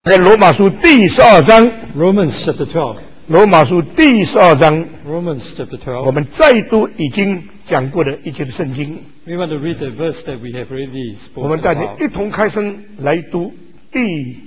在罗马书第12章 Romans chapter 12. 罗马书第12章 Romans chapter 12. 我们再读已经讲过的一节的圣经。 We want to read the verse that we have already 我们 spoken 大家 about. 一同开声来读第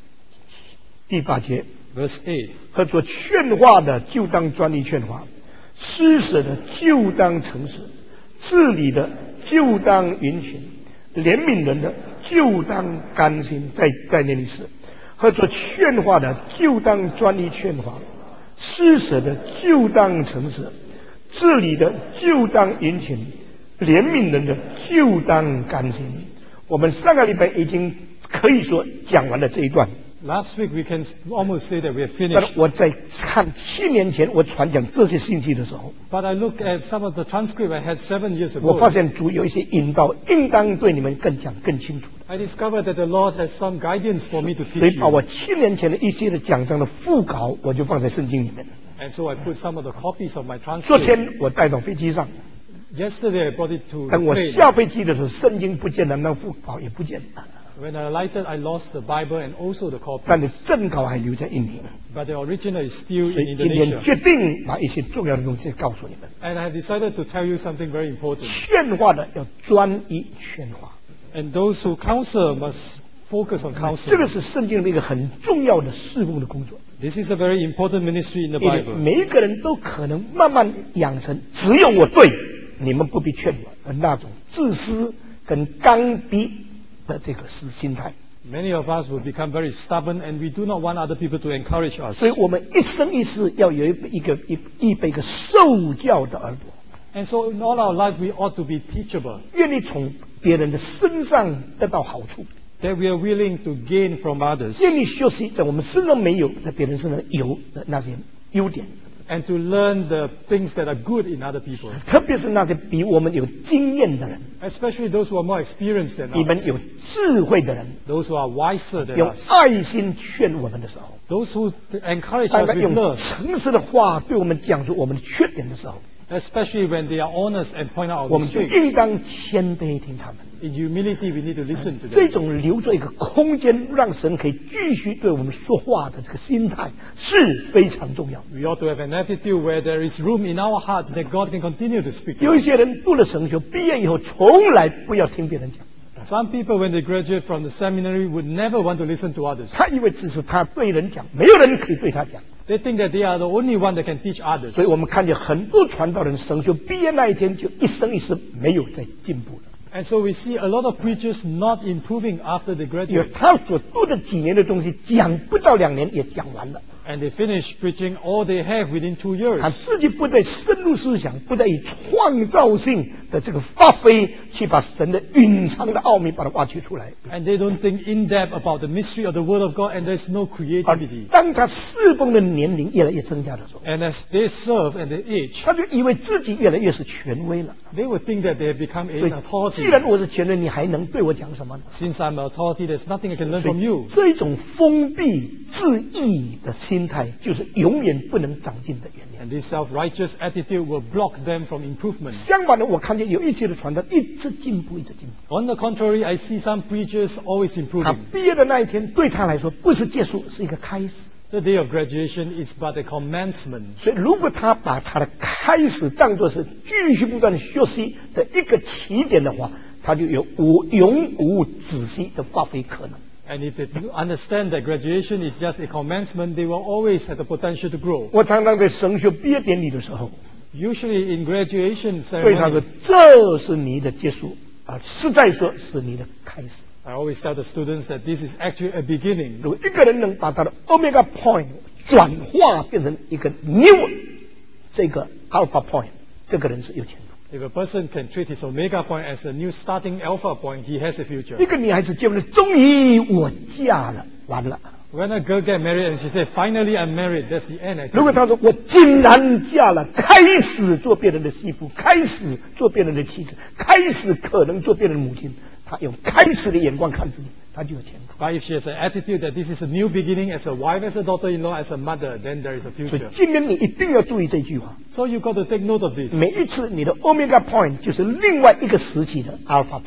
8节。 Verse 8. 和做劝化的就当专一劝化，施舍的就当诚实，治理的就当允许，怜悯人的就当甘心。再念一次。 和做劝化的就当专一劝化，施舍的就当诚实，治理的就当殷勤，怜悯人的就当甘心。我们上个礼拜已经可以说讲完了这一段。 Last week we can almost say that we have 但 finished. 我在看7年前我传讲这些信息的时候， But I look at some of the transcript I had 7 years 我发 ago. 现主有一些引导，应当对你们更讲更清楚的。 I discovered that the Lord has some guidance for me to 所以 teach 把我 you. 7年前的一些的讲章的副稿，我就放在圣经里面。 And so I put some of the copies of my 昨 transcript. 天我带到飞机上。 Yesterday I brought it to the 等我 plane. 下飞机的时候，圣经不见了，那副稿也不见了， When I alighted, I lost the Bible and also the 但是 copies. 正稿还留在印尼。 But the original is still 所 in 以今天 Indonesia. 决定把一些重要的东西告诉你们。 And I have decided to tell you something very important. 劝化的要专一劝化， And those who counsel must focus on 这个 counseling. 是圣经的一个很重要的侍奉的工作。 This is a very important ministry in the 因为 Bible. 每一个人都可能慢慢养成只有我对，你们不必劝我的那种自私跟刚逼的这个心态。 Many of us will become very stubborn and we do not want other people to encourage us. 所以我们一生一世要有预备一个受教的耳朵。 And so in all our life we ought to be teachable. 愿意从别人的身上得到好处， That we are willing to gain from others. 愿意学习在我们身上没有，在别人身上有的那些优点， And to learn the things that are good in other people. 特别是那些比我们有经验的人， Especially those who are more experienced than 你们 us. 有智慧的人， Those who are wiser than 用 us. 爱心劝我们的时候， Those who encourage 当 us 他 with 用 love. 诚实的话对我们讲出我们的缺点的时候， Especially when they are honest and point out 我 our 们就 mistakes. 应当谦卑听他们。 In humility we need to listen to 这 them. 种留着一个空间，让神可以继续对我们说话的这个心态是非常重要。 We ought to have an attitude where there is room in our hearts that God can continue to speak to 有一 us. 些人读了神学，毕业以后从来不要听别人讲， Some people, when they graduate from the seminary, would never want to listen to others. 他以为只是他对人讲，没有人可以对他讲。 They think that they are the only one that can teach others. 所以我们看见很多传道人神学毕业那一天就一生一世没有再进步了， And so we see a lot of preachers not improving after they 因为 graduate. 他所读的几年的东西讲不到2年也讲完了， And they finish preaching all they have within 2 years. 他自己不再深入思想，不再以创造性的这个发挥去把神的隐藏的奥秘把它挖掘出来。 And they don't think in depth about the mystery of the Word of God, and there's no 而 creativity. 当他侍奉的年龄越来越增加的时候， And as they serve and they age, 他就以为自己越来越是权威了。 they would think that they have become 所 an 以，既 authority. 然我是权威，你还能对我讲什么呢？ Since I'm an authority, there's nothing I can learn 所 from 以 you. 这种封闭自义的心态，就是永远不能长进的原因。 And this self-righteous attitude will block them from improvement. 相反的，我看见有一些的传道一直进步，一直进步。 On the contrary, I see some preachers always 他 improving. 毕业的那一天，对他来说不是结束，是一个开始。 The day of graduation is but a commencement. 所以，如果他把他的开始当作是继续不断的学习的一个起点的话，他就有永无止息的发挥可能。 And if they understand that graduation is just a commencement, they will always have the potential to grow. 我常常在神学毕业典礼的时候， Usually in graduation 对他说 ceremony,：“ 这是你的结束，实在说是你的开始。” I always tell the students that this is actually a beginning. 如果一个人能把他的 omega point 转化变成一个 new 这个 alpha point， 这个人是有前途。 If a person can treat his omega point as a new starting alpha point, he has a future. 一个女孩子结婚了，终于我嫁了，完了。 When a girl get married and she said, finally I'm married, that's the end 如果 actually. 她说我竟然嫁了，开始做别人的媳妇，开始做别人的妻子，开始可能做别人的母亲，她用开始的眼光看自己，她就有前途。 But if she has an attitude that this is a new beginning as a wife, as a daughter-in-law, as a mother, then there is a 所以 future. 今天你一定要注意这句话。 So you got to take note of this. 每一次你的 omega point 就是另外一个时期的 alpha point。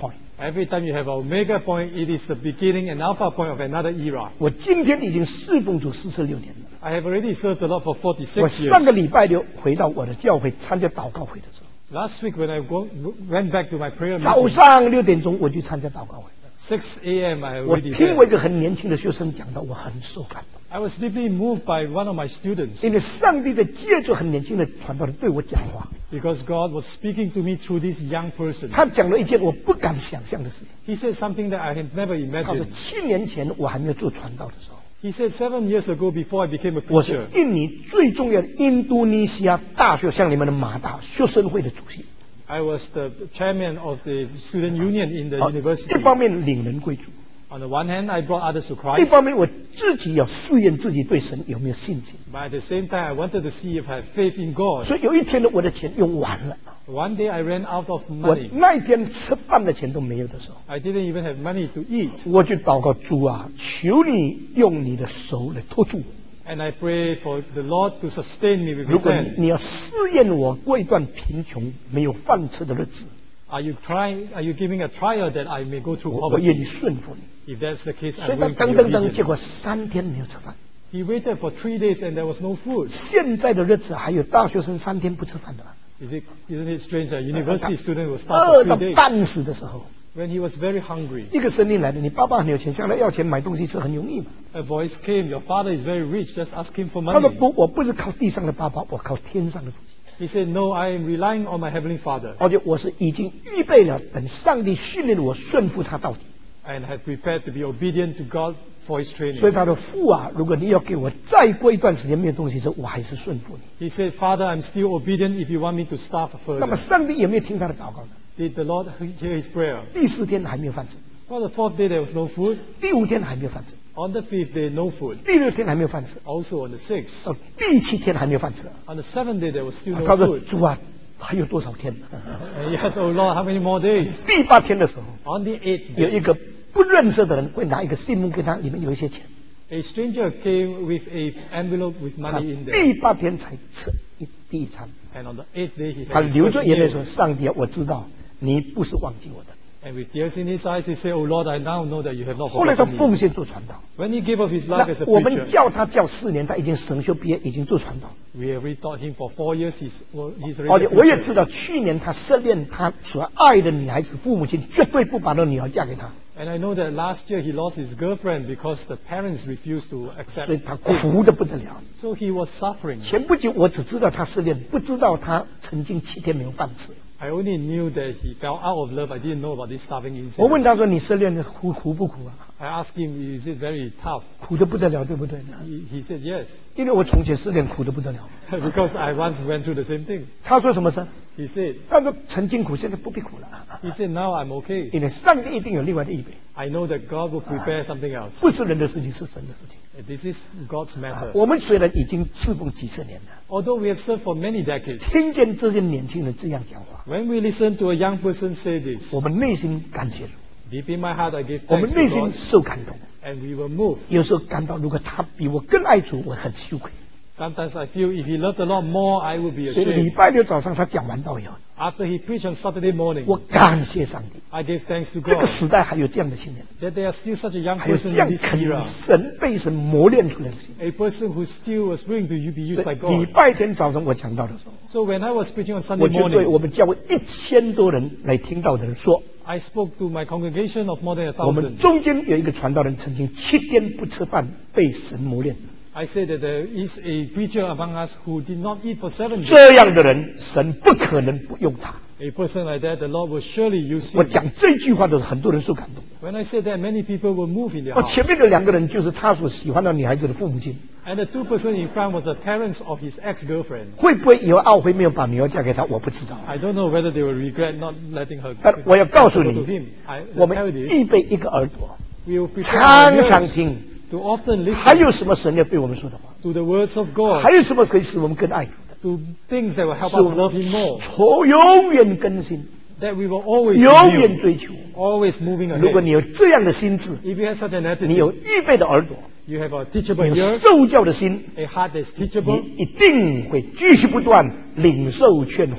Every time you have an omega point, it is the beginning and alpha point of another era. 我今天已经侍奉主46年了。 I have already served the Lord for 46 我 years. 上个礼拜六回到我的教会参加祷告会的时候， Last week when I went back to my prayer 早 meeting, 上6点钟我去参加祷告会。 6 a.m. I 我 already 听我一 there. 个很年轻的学生讲到，我很受感动， I was deeply moved by one of my students 因为上帝在借着很年轻的传道人对我讲话， because God was speaking to me through this young person. 他讲了一件我不敢想象的事情。 He said something that I had never 他说 imagined. 7年前我还没有做传道的时候， He said 7 years ago before I became a 我是 preacher, 印尼最重要的印度尼西亚大学像你们的马大学生会的主席。 I was the chairman of the student union in the 好， university. 一方面领人归主， On the one hand, I brought others to 一 Christ, 方面我自己要试验自己对神有没有信心。 but at the same time, I wanted to see if I had faith in God. 所以有一天呢，我的钱用完了， One day, I ran out of 我 money. 那一天吃饭的钱都没有的时候， I didn't even have money to eat. 我去祷告主啊，求你用你的手来托住我。 And I pray for the Lord to sustain me with 如 His 果 hand. 你要试验我过一段贫穷没有饭吃的日子， Are you giving a trial that I may go through 我愿 poverty? 意顺服你。 If that's the case, 所以 I'm 他 willing to 等 be 等等，结 obedient. 果3天没有吃饭。 He waited for 3 days and there was no food. 现在的日子还有大学生3天不吃饭的， Isn't it strange? A university student will 饿 starve 到 for 3 days 半死的时候， when he was very hungry. 一个声音来了，你爸爸很有钱，向他要钱买东西吃很容易嘛。 A voice came, your father is very rich, just ask him for 他说 money. 不，我不是靠地上的爸爸，我靠天上的父亲。 He said, no, I am relying on my heavenly father 而且我是已经预备了，等上帝训练我顺服他到底。 and have prepared to be obedient to God for his 所以 training. 他说父啊，如果你要给我再过一段时间没有东西吃，我还是顺服你。 He said, Father, I'm still obedient if you want me to starve 那么 further. 上帝有没有听他的祷告呢？ Did the Lord hear his prayer? 第4天还没有饭吃， For the 4th day, there was no food. 第5天还没有饭吃， On the 5th day, no food. 第6天还没有饭吃， Also on the 6th. 第7天还没有饭吃。 On the 7th day, there was still 他 no 说 food. 主啊，还有多少天？ And he asked, oh Lord, how many more days? 第8天的时候， On the 8th 有 day, 一个不认识的人会拿一个信封给他，里面有一些钱。 a stranger came with an envelope with 他 money in there. 第8天才吃第一餐， And on the 8th day, he 他 had his 流 first 着眼泪 meal. 说：“上帝啊，我知道你不是忘记我的。 And with tears in his eyes, he said, oh Lord, I now know that you have ”not 后来他 forgotten me. 奉献做传道。 When he gave up his 那 life as a 我们 preacher, 叫他叫4年，他已经神修毕业，已经做传道。 we have taught him for 4 years. He's 而 already 且 a 我也 preacher. 知道，去年他失恋，他所爱的女孩子父母亲绝对不把那女儿嫁给他， And I know that last year he lost his girlfriend because the parents refused to accept 所以他 him. 苦的不得了。 So he was suffering. 前不久我只知道他失恋，不知道他曾经7天没有饭吃。 I only knew that he fell out of love. I didn't know about this starving 我 incident. 问他说：“你失恋苦不苦啊 I asked him, is it very tough?？” 苦的不得了，对不对？ He said yes, 因为我从前失恋苦的不得了。 because I once went through the same thing. 他说什么事？ He said, 他说曾经苦，现在不必苦了， now I'm okay. 因为上帝一定有另外的预备， I know that God will prepare something else. 不是人的事情，是神的事情。 This is God's matter. 我们虽然已经侍奉几十年了， Although we have served for many decades, 听见这些年轻人这样讲话， when we listen to a young person say this, 我们内心感谢主， deep in my heart I give 我们 thanks 内 to 心 God, 受感动。 and we will move. 有时候感到，如果他比我更爱主，我很羞愧。 Sometimes I feel if he loved the Lord more, I would be 所以礼 ashamed. 拜六早上他讲完道以后， After he preached on Saturday morning, 我感谢上帝， I gave thanks to 这个 God 时代还有这样的青年， that there are still such a young 还有 person 这样 in this 肯 era, 神被神磨练出来的青年。 a person who still was willing to be used by 礼 God. 拜天早上我讲道的时候， So when I was preaching on 我 Sunday 就对 morning, 我们教会1000多人来听到的人说， I spoke to my congregation of more than 我们 1,000. 中间有一个传道人曾经7天不吃饭，被神磨练。 I said that there is a preacher among us who did not eat for 7 days. 这样的人，神不可能不用他。 A person like that, the Lord will surely use 我 him. 讲这句话的时候，很多人受感动。 When I said that, many people will move in their 而 heart. 前面的2个人就是他所喜欢的女孩子的父母亲， And the 2 persons in front was the parents of his ex-girlfriend. 会不会以后懊悔没有把女儿嫁给他？我不知道。 I don't know whether they will regret not letting her 但我要告诉 go 你 to him. I 我 tell 们 you 预备一个耳朵， this, we will prepare 常 our 常 ears 听， to often 还 listen 有什么神要对我们说的话？ to the words of God, 还有什么可以使我们更爱主的？ to things that will help 使 us 我 love 们 him more, 从永远更新， that we will always 永远 renew, 追求。 always moving 如果 ahead. 你有这样的心智， If you have such an 你有 attitude, 预备的耳朵， you have a 你 teachable 有 ear, 受教的心， a heart that's 你 teachable, 一定会继续不断领受劝化，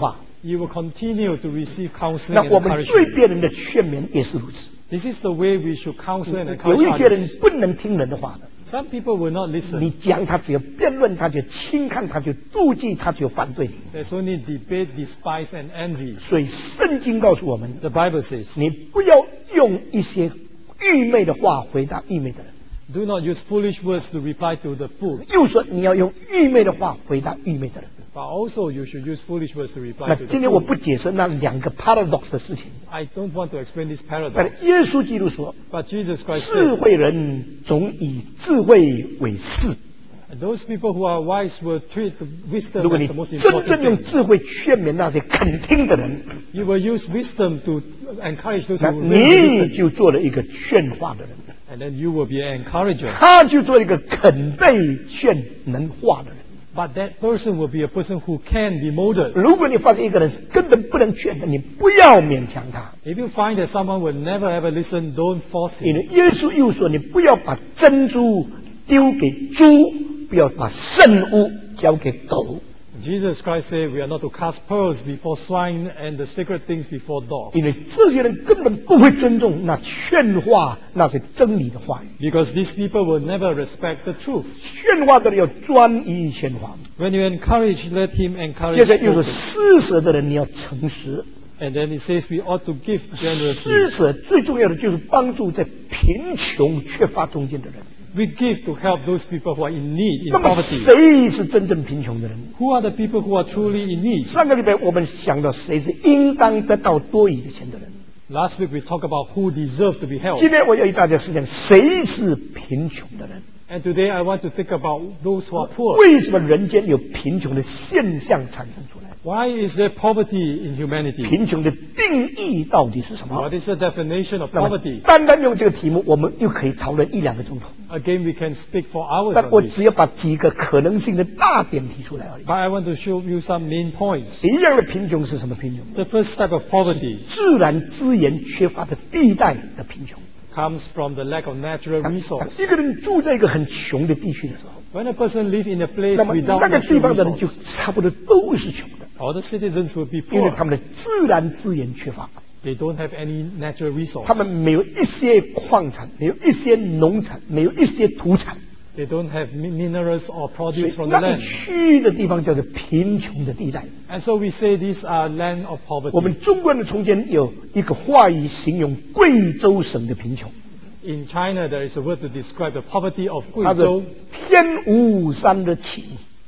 you will continue to receive counseling 那 and 我们对 encouragement. 别人的劝勉也是如此。 This is the way we should counsel and 有 encourage 一些人 others. 不能听人的话的， Some people will not 你 listen. 讲他只有辩论，他就轻看，他就妒忌，他就反对你。 There's only debate, despise, and envy. 所以圣经告诉我们， The Bible says, 你不要用一些愚昧的话回答愚昧的人， do not use foolish words to reply to the fool, 又说你要用愚昧的话回答愚昧的人。 but also you should use foolish words to 那 reply to 今 the 天我 fool. 不解释那2个 paradox 的事情， I don't want to explain this 但 paradox, 耶稣基督说， but Jesus Christ 智 said, 慧人总以智慧为是。 those people who are wise will treat 如 wisdom 果 as 你 the most 真 important 正用 thing. 智慧劝勉那些肯听的人， You will use wisdom to encourage those 那 who 你 really listen, 就做了一个劝化的人， and then you will be an encourager. 他就做一个肯被劝能化的人。 But that person will be a person who can be molded. 如果你发现一个人根本不能劝的，你不要勉强他， If you find that someone will never ever listen, don't force 因 him. 为耶稣又说，你不要把珍珠丢给猪，不要把圣物交给狗， Jesus Christ said we are not to cast pearls before swine and the sacred things before dogs. 因为这些人根本不会尊重那劝化那些真理的话语。 Because these people will never respect the truth. 劝化的人要专一劝化， When you encourage, let him 接 encourage. 着又说 others. 施舍的人你要诚实。 And then it says we ought to give 施 generously. 舍最重要的就是帮助在贫穷缺乏中间的人。 We give to help those people who are in need, in 那么 poverty. 谁是真正贫穷的人？ Who are the people who are truly in need? 上个礼拜我们想到谁是应当得到多余的钱的人。 Last week we talked about who deserve to be 今 helped. 天我要与大家思想谁是贫穷的人？ And today I want to think about those who are poor. 为什么人间有贫穷的现象产生出来？ Why is there poverty in humanity? 贫穷的定义到底是什么？ What is the definition of 那么 poverty? 单单用这个题目，我们又可以讨论1-2个钟头。 Again, we can speak for hours 但 on 我 this. 只要把几个可能性的大点提出来而已。 But I want to show you some main points. 一样的贫穷是什么贫穷？ The first type of poverty 自然资源缺乏的地带的贫穷。 comes from the lack of natural 当 resource. 一个人住在一个很穷的地区的时候， When a person lives in a place 那么 without 那个地 natural 方的人就 resource, 差不多都是穷的， all the citizens will be 因为 poor. 他们的自然资源缺乏， They don't have any natural resource. 他们没有一些矿产，没有一些农产，没有一些土产， They don't have minerals or 所 produce 以 from the 那个 land. 区域的地方叫做贫穷的地带。 And so we say these are land of 我 poverty. 们中国人从前有一个话语形容贵州省的贫穷， In China, there is a word to describe the poverty of 它是 Guizhou. 天无三的晴，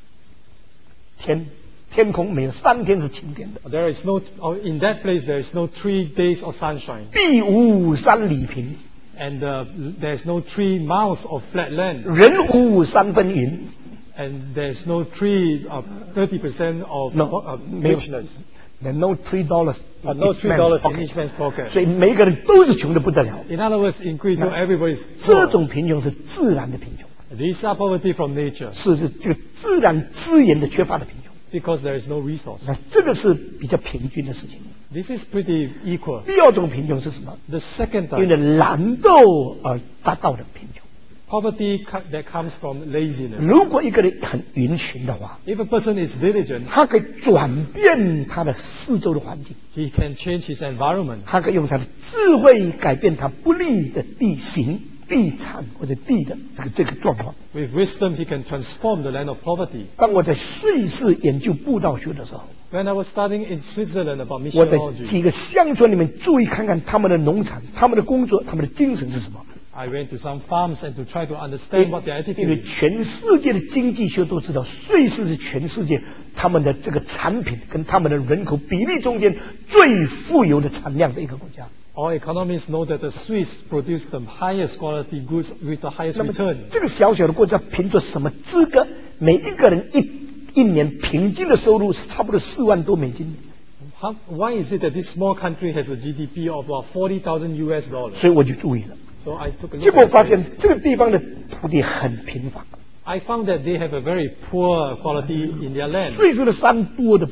天空没有3天是晴天的， There is no, or in that place, there is no 3 days of sunshine. 地无三里平， And there's no 3 miles of flat land. 人无3分云。 And there's no 30% of No, 没有 richness. There's no $3 No in each man's $3 in pocket each man's pocket. 所以每个人都是穷的不得了。 In other words, in Guizhou, everybody is 这 poor. 种贫穷是自然的贫穷， These are poverty from nature 是这个自然资源的缺乏的贫穷。 because there is no resource. 那这个是比较平均的事情。 This is pretty equal. 第二种贫穷是什么？ The second 因为 type, 懒惰而达到的贫穷。 poverty that comes from laziness. 如果一个人很殷勤的话， If a person is diligent, 他可以转变他的四周的环境， he can change his environment. 他可以用他的智慧改变他不利的地形、地产或者地的这个状况。 With wisdom, he can transform the land of poverty. 当我在瑞士研究布道学的时候， When I was studying in Switzerland about 我在 missiology, 几个乡村里面注意看看他们的农场、他们的工作、他们的精神是什么。 I went to some farms and to try to understand what their 因为 attitude is. 全世界的经济学都知道，瑞士是全世界他们的这个产品跟他们的人口比例中间最富有的产量的一个国家。 All economists know that the Swiss produce the highest quality goods with the highest 那么 return. 这个小小的国家凭着什么资格？每一个人一年平均的收入是差不多4万多美金。 Why is it that this small country has a GDP of about 40,000 US dollars? 所以我就注意了， So I took a 结 look 果 at 发现 this. 这个地方的土地很贫乏， I found that they have a very poor quality in their land. 瑞士的山多的不得了，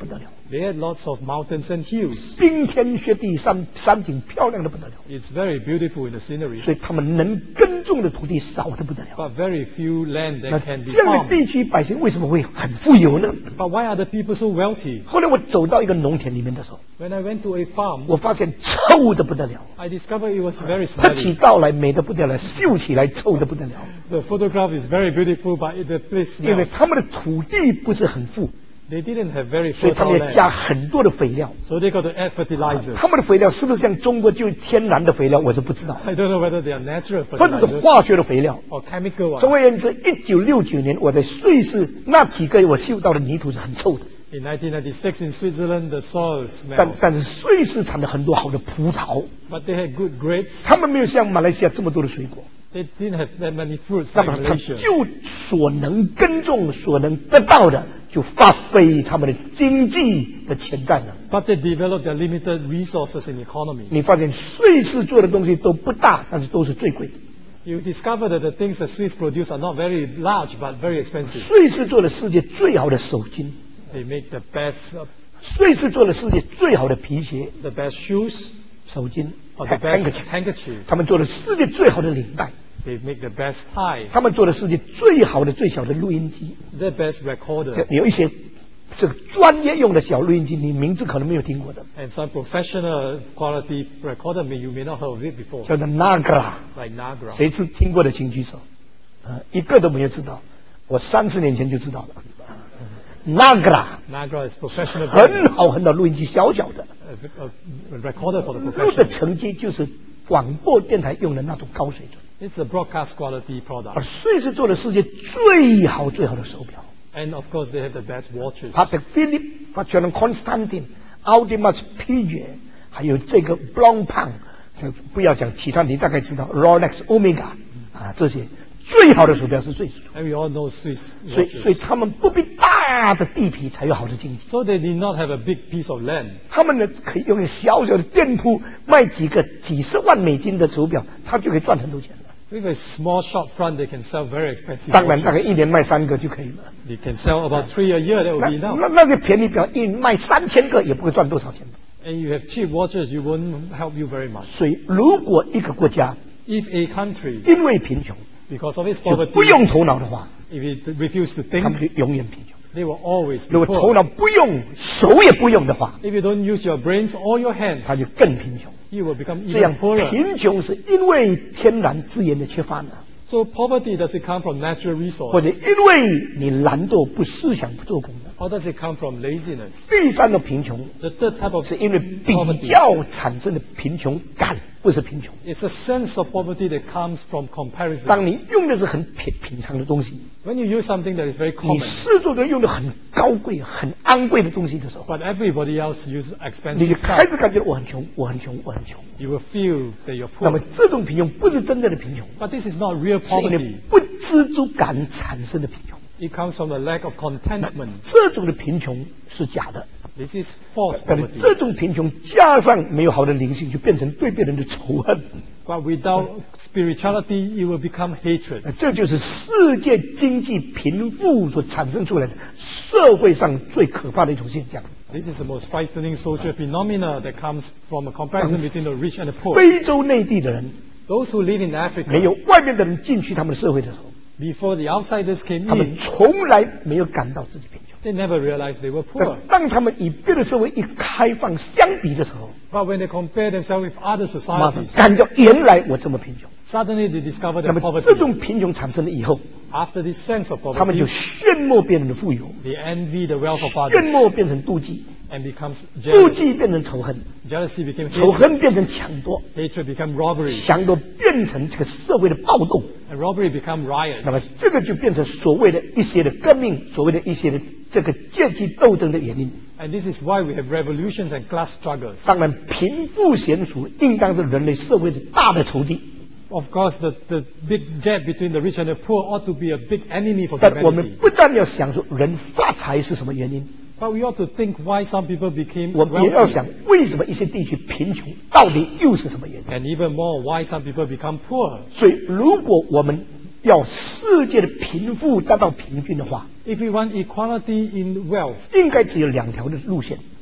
They had lots of mountains and hills. 冰天雪地，山景漂亮的不得了。 It's very beautiful in the scenery. 所以他们能耕种的土地少得不得了。 But very few land 那 that can be 这样的 farmed. 地区百姓为什么会很富有呢？ But why are the people so wealthy? 后来我走到一个农田里面的时候， When I went to a farm, 我发现臭得不得了， I discovered it was very 拍起 smelly. 照来美得不得了，秀起来臭得不得了。 The photograph is very beautiful, but the place 因为 smells. 他们的土地不是很富， They didn't have very 所以他 fertile 们要加 land. 很多的肥料。 So they got to add fertilizers. 他们的肥料是不是像中国就是天然的肥料，我是不知道， I don't know whether they are natural 或者是 fertilizers 化学的肥料。 or chemical 总 ones. 而言之，1969年我在瑞士那几个月我嗅到的泥土是很臭的， In 1996 in Switzerland, the soil 但 smells. 是瑞士产了很多好的葡萄， But they had good grapes. 他们没有像马来西亚这么多的水果， They didn't have that many fruits 那 like 么他 Malaysia. 就所能耕种、所能得到的，就发挥他们的经济的潜在能。 But they developed their limited resources in economy. 你发现瑞士做的东西都不大，但是都是最贵的。 You discover that the things that Swiss produce are not very large, but very expensive. 瑞士做了世界最好的手巾， They make the best, 瑞士做了世界最好的皮鞋、 the best shoes, 手巾、 or the best handkerchief. 他们做了世界最好的领带， They make the best tie, 他们做了世界最好的、最小的录音机。 the best recorder, 有一些这个专业用的小录音机，你名字可能没有听过的， and some professional quality recorder you may not heard of it before, 叫做 Nagra。 like Nagra. 谁是听过的请举手。一个都没有知道，我30年前就知道了。Nagra Nagra is professional 很好很好录音机，小小的， a recorder for the 录的 professional. 成绩就是广播电台用的那种高水准。 It's a broadcast quality 而 product. 瑞士做了世界最好最好的手表 And of course they have the best watches. ，Patek Philippe、发全 Constantin、Audimus Piguet， 还有这个 Blancpain， 不要讲其他，你大概知道 Rolex、Omega 这些最好的手表是瑞士做 And we all know Swiss 的，所以 watches. 他们不必大的地皮才有好的经济， So they did not have a big piece of land. 他们呢可以用小小的店铺卖几十万美金的手表，他就可以赚很多钱了。 With a small shop front, they can sell very expensive 当然，大概 watches. 一年卖3个就可以了。 They can sell about 3 a year, that will 那 be enough. 那些便宜表一卖3000个也不会赚多少钱。 And you have cheap watches, you won't help you very much. 所以，如果一个国家 If a country, 因为贫穷 because of its 就 poverty, 不用头脑的话， if it refuse to 他们 think, 就永远贫穷。 they will always 如 be 果头 poor. 脑不用，手也不用的话， If you don't use your brains or your hands, 他就更贫穷。 you will become 这样 even poorer. 贫穷是因为天然资源的缺乏呢， So poverty, does it come from natural 或 resource? 者因为你懒惰、不思想、不做工呢？ Or does it come from laziness? 第三个贫穷 The third type of 是因为比 poverty 较产生的贫穷感，不是贫穷。 is a sense of poverty that comes from comparison. 当你用的是很平常的东西， When you use something that is very 你 common, 试图的用的很高贵、很昂贵的东西的时候， but everybody else use 你就 expensive 开 stuff, 始感觉我很穷，我很穷，我很穷。 you will feel that you're 那么 poor. 这种贫穷不是真正的贫穷， But this is not real 是因 poverty. 为不知足感产生的贫穷。 It comes from a lack of contentment. 这种的贫穷是假的， This is false 但是 poverty. 这种贫穷加上没有好的灵性，就变成对别人的仇恨。 But without spirituality, it will become hatred. 这就是世界经济贫富所产生出来的社会上最可怕的一种现象。 This is the most frightening social phenomena that comes from a comparison between the rich and the poor. 非洲内地的人 Those who live in 没 Africa, 有外面的人进去他们的社会的时候， before the outsiders came 他们 in, 从来没有感到自己贫穷。 they never realized they were 但 poor. 当他们与别的社会一开放相比的时候， But when they compare themselves with other 马上 societies, 感到原来我这么贫穷。 suddenly they discover 那 their 么这 poverty. 种贫穷产生了以后， After this sense of 他们就 poverty, 羡慕别人的富有， they envy the wealth of 羡 others 慕变成妒忌， and becomes 妒 jealous. 忌变成仇恨， Jealousy became 仇 hatred. 恨变成抢夺， Hatred became robbery. 抢夺变成这个社会的暴动。 And robbery became 那么 riots. 这个就变成所谓的一些的革命，所谓的一些的这个阶级斗争的原因。 And this is why we have revolutions and class struggles. 当然，贫富悬殊应当是人类社会的大的仇敌， Of course, the big gap between the rich and the poor ought to be a big enemy for 但我们 humanity. 不但要想说人发财是什么原因， But we ought to think why some people became 我们也要 wealthy. 想为什么一些地区贫穷到底又是什么原因。 And even more, why some people become poor. 所以，如果我们要世界的贫富达到平均的话， If we want equality in wealth, 应该只有2条的路线。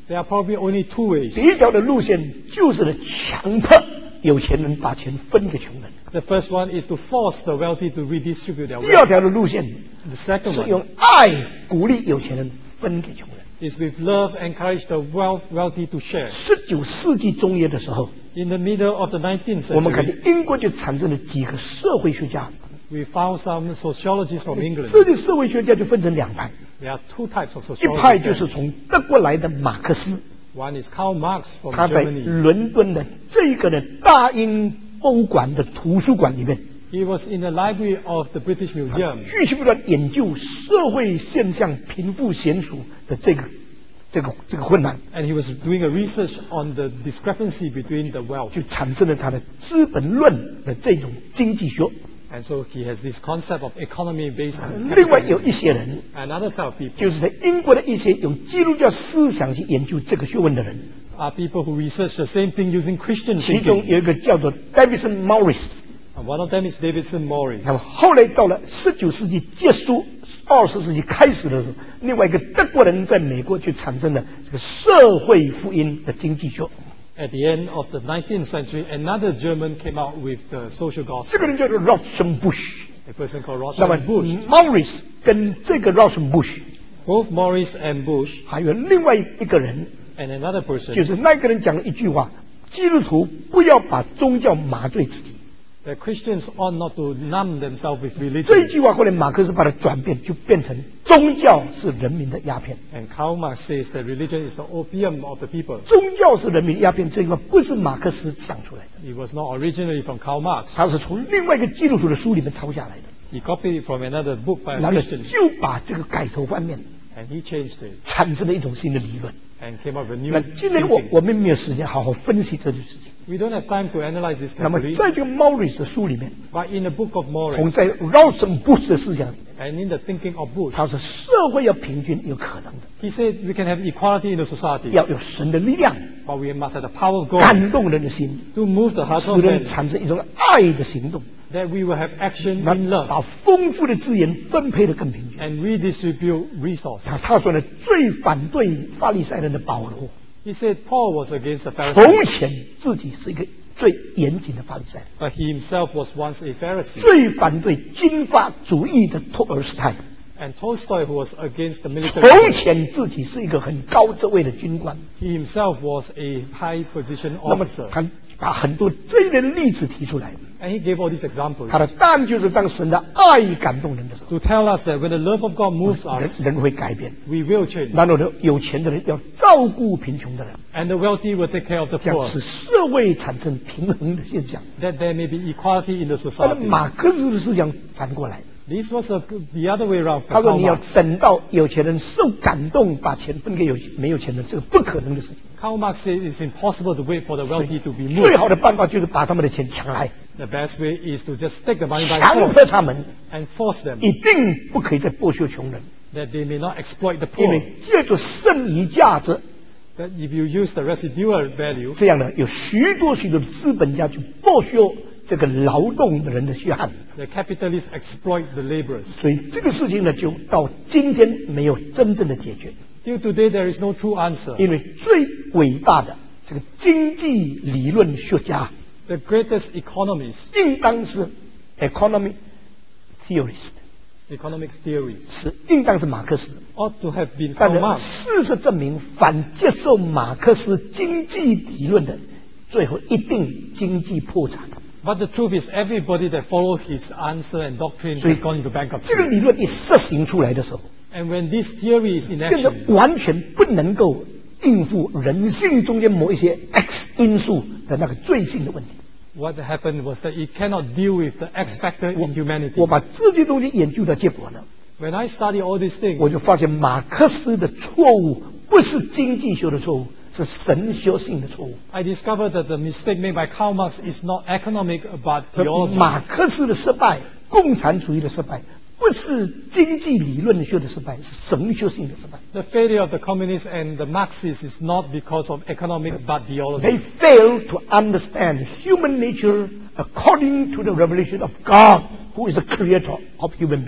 There are probably only two ways. 第一条的路线就是强迫有钱人把钱分给穷人。 The first one is to force the wealthy to redistribute their 第二 wealth. 条的路线 The second 是 one 用爱鼓励有钱人分给穷人。 is with love encourage the wealthy to share. 19世纪中叶的时候， In the middle of the 19th 我们看 century, 见英国就产生了几个社会学家， we found some sociologists from England. 这些社会学家就分成两派， There are two types of 一派 sociologists. 就是从德国来的马克思， One is Karl Marx from 他在 Germany. 伦敦的这个呢大英博物馆的图书馆里面， He was in the library of the British Museum. 继续不断研究社会现象贫富悬殊的这个困难， And he was doing a research on the discrepancy between the wealth. 就产生了他的《资本论》的这种经济学。 And so he has this concept of economy based on 另外有 capitalism. 一些人， Another type of people 就是在英国的一些用基督教思想去研究这个学问的人， are people who research the same thing using Christian 其中 thinking. 有一个叫做 Davidson Morris。 And one of them is Davidson Morris. 那么后来到了19世纪结束、20世纪开始的时候，另外一个德国人在美国就产生了这个社会福音的经济学。 At the end of the 19th century, another German came out with the social 这个 gospel. 人叫做 Rauschenbusch。 A person called 那么 Rauschenbusch Bush. Morris 跟这个 Rauschenbusch Both Morris and Bush 还有另外一个人， and another person, 就是那个人讲了一句话：基督徒不要把宗教麻醉自己。 that Christians ought not to numb themselves with 这一 religion. 句话后来马克思把它转变，就变成宗教是人民的鸦片。 And Karl Marx says that religion is the opium of the people. 宗教是人民鸦片，这句话不是马克思想出来的， It was not originally from Karl Marx. 他是从另外一个基督徒的书里面抄下来的， He copied it from another book by a 然后 Christian, 就把这个改头换面， and he changed it 产生了一种新的理论。 and came up with a new 那今天我 thinking. 们没有时间好好分析这件事情。 We don't have time to analyze this 那么 carefully, 在这个 Morris 的书里面， but in the book of 同 Morris 在 Rauschenbusch 的思想里面， and in the thinking of Bush, 他说社会要平均有可能的， he said we can have equality in the society, 要有神的力量， but we must have the power of God 感动人的心， to move the hearts 使 of 人 men, 产生一种爱的行动， that we will have action 那 in love 把丰富的资源分配得更平均。 and redistribute resources. 他说呢，最反对法利赛人的保罗， He said Paul was against the 从 Pharisees, 前自己是一个最严谨的法利赛人， but he himself was once a Pharisee. 最反对军阀主义的托尔斯泰， And Tolstoy, who was against the 从 military, 前自己是一个很高职位的军官。 he himself was a high position 那么 officer. 他把很多这一类的例子提出来， And he gave all these examples 他的答案就是当神的爱感动人的时候， to tell us that when the love of God moves 人 us, 人会改变。 we will change. 然后呢，有钱的人要照顾贫穷的人， And the wealthy will take care of the 这样 poor, 使社会产生平衡的现象。 that there may be equality in the 但是 society. 马克思的思想反过来， This was the other way around 他 for 说 Karl 你要 Marx. 等到有钱人受感动，把钱分给没有钱人，这个不可能的事情。 Karl Marx says it's impossible to wait for the wealthy to be 最 moved. 好的办法就是把他们的钱抢来， The best way is to just take the money by 强迫 force 他们， and force them 一定不可以再剥削穷人， that they may not exploit the 因 poor. 为借着剩余价值， That if you use the residual value, 这样呢，有许多的资本家去剥削这个劳动的人的血汗， the capitalists exploit the laborers. 所以这个事情呢，就到今天没有真正的解决。 Till today, there is no true answer. 因为最伟大的这个经济理论学家， The greatest economists, 应当是 economic theorist， economics theories, 应当是马克思。 ought to have been 但 Karl 是 Marx. 事实证明，反接受马克思经济理论的，最后一定经济破产。 But the truth is, everybody that followed his answer and doctrine 所以 has gone into 这 bankruptcy. 个理论一实行出来的时候， And when this theory is in 变得 action, 完全不能够应付人性中间某一些 X 因素的那个罪性的问题。 what happened was that it cannot deal with the X factor in humanity. 我把这些东西研究的结果呢， When I study all these 我 things, 就发现马克思的错误不是经济学的错误，是神学性的错误。 I discovered that the mistake made by Karl Marx is not economic but 所以 theology. 马克思的失败，共产主义的失败，不是经济理论学的失败，是神学性的失败。 The failure of the communists and the Marxists is not because of economic but They theology. fail to understand human nature according to the revelation of God, who is the creator of human beings.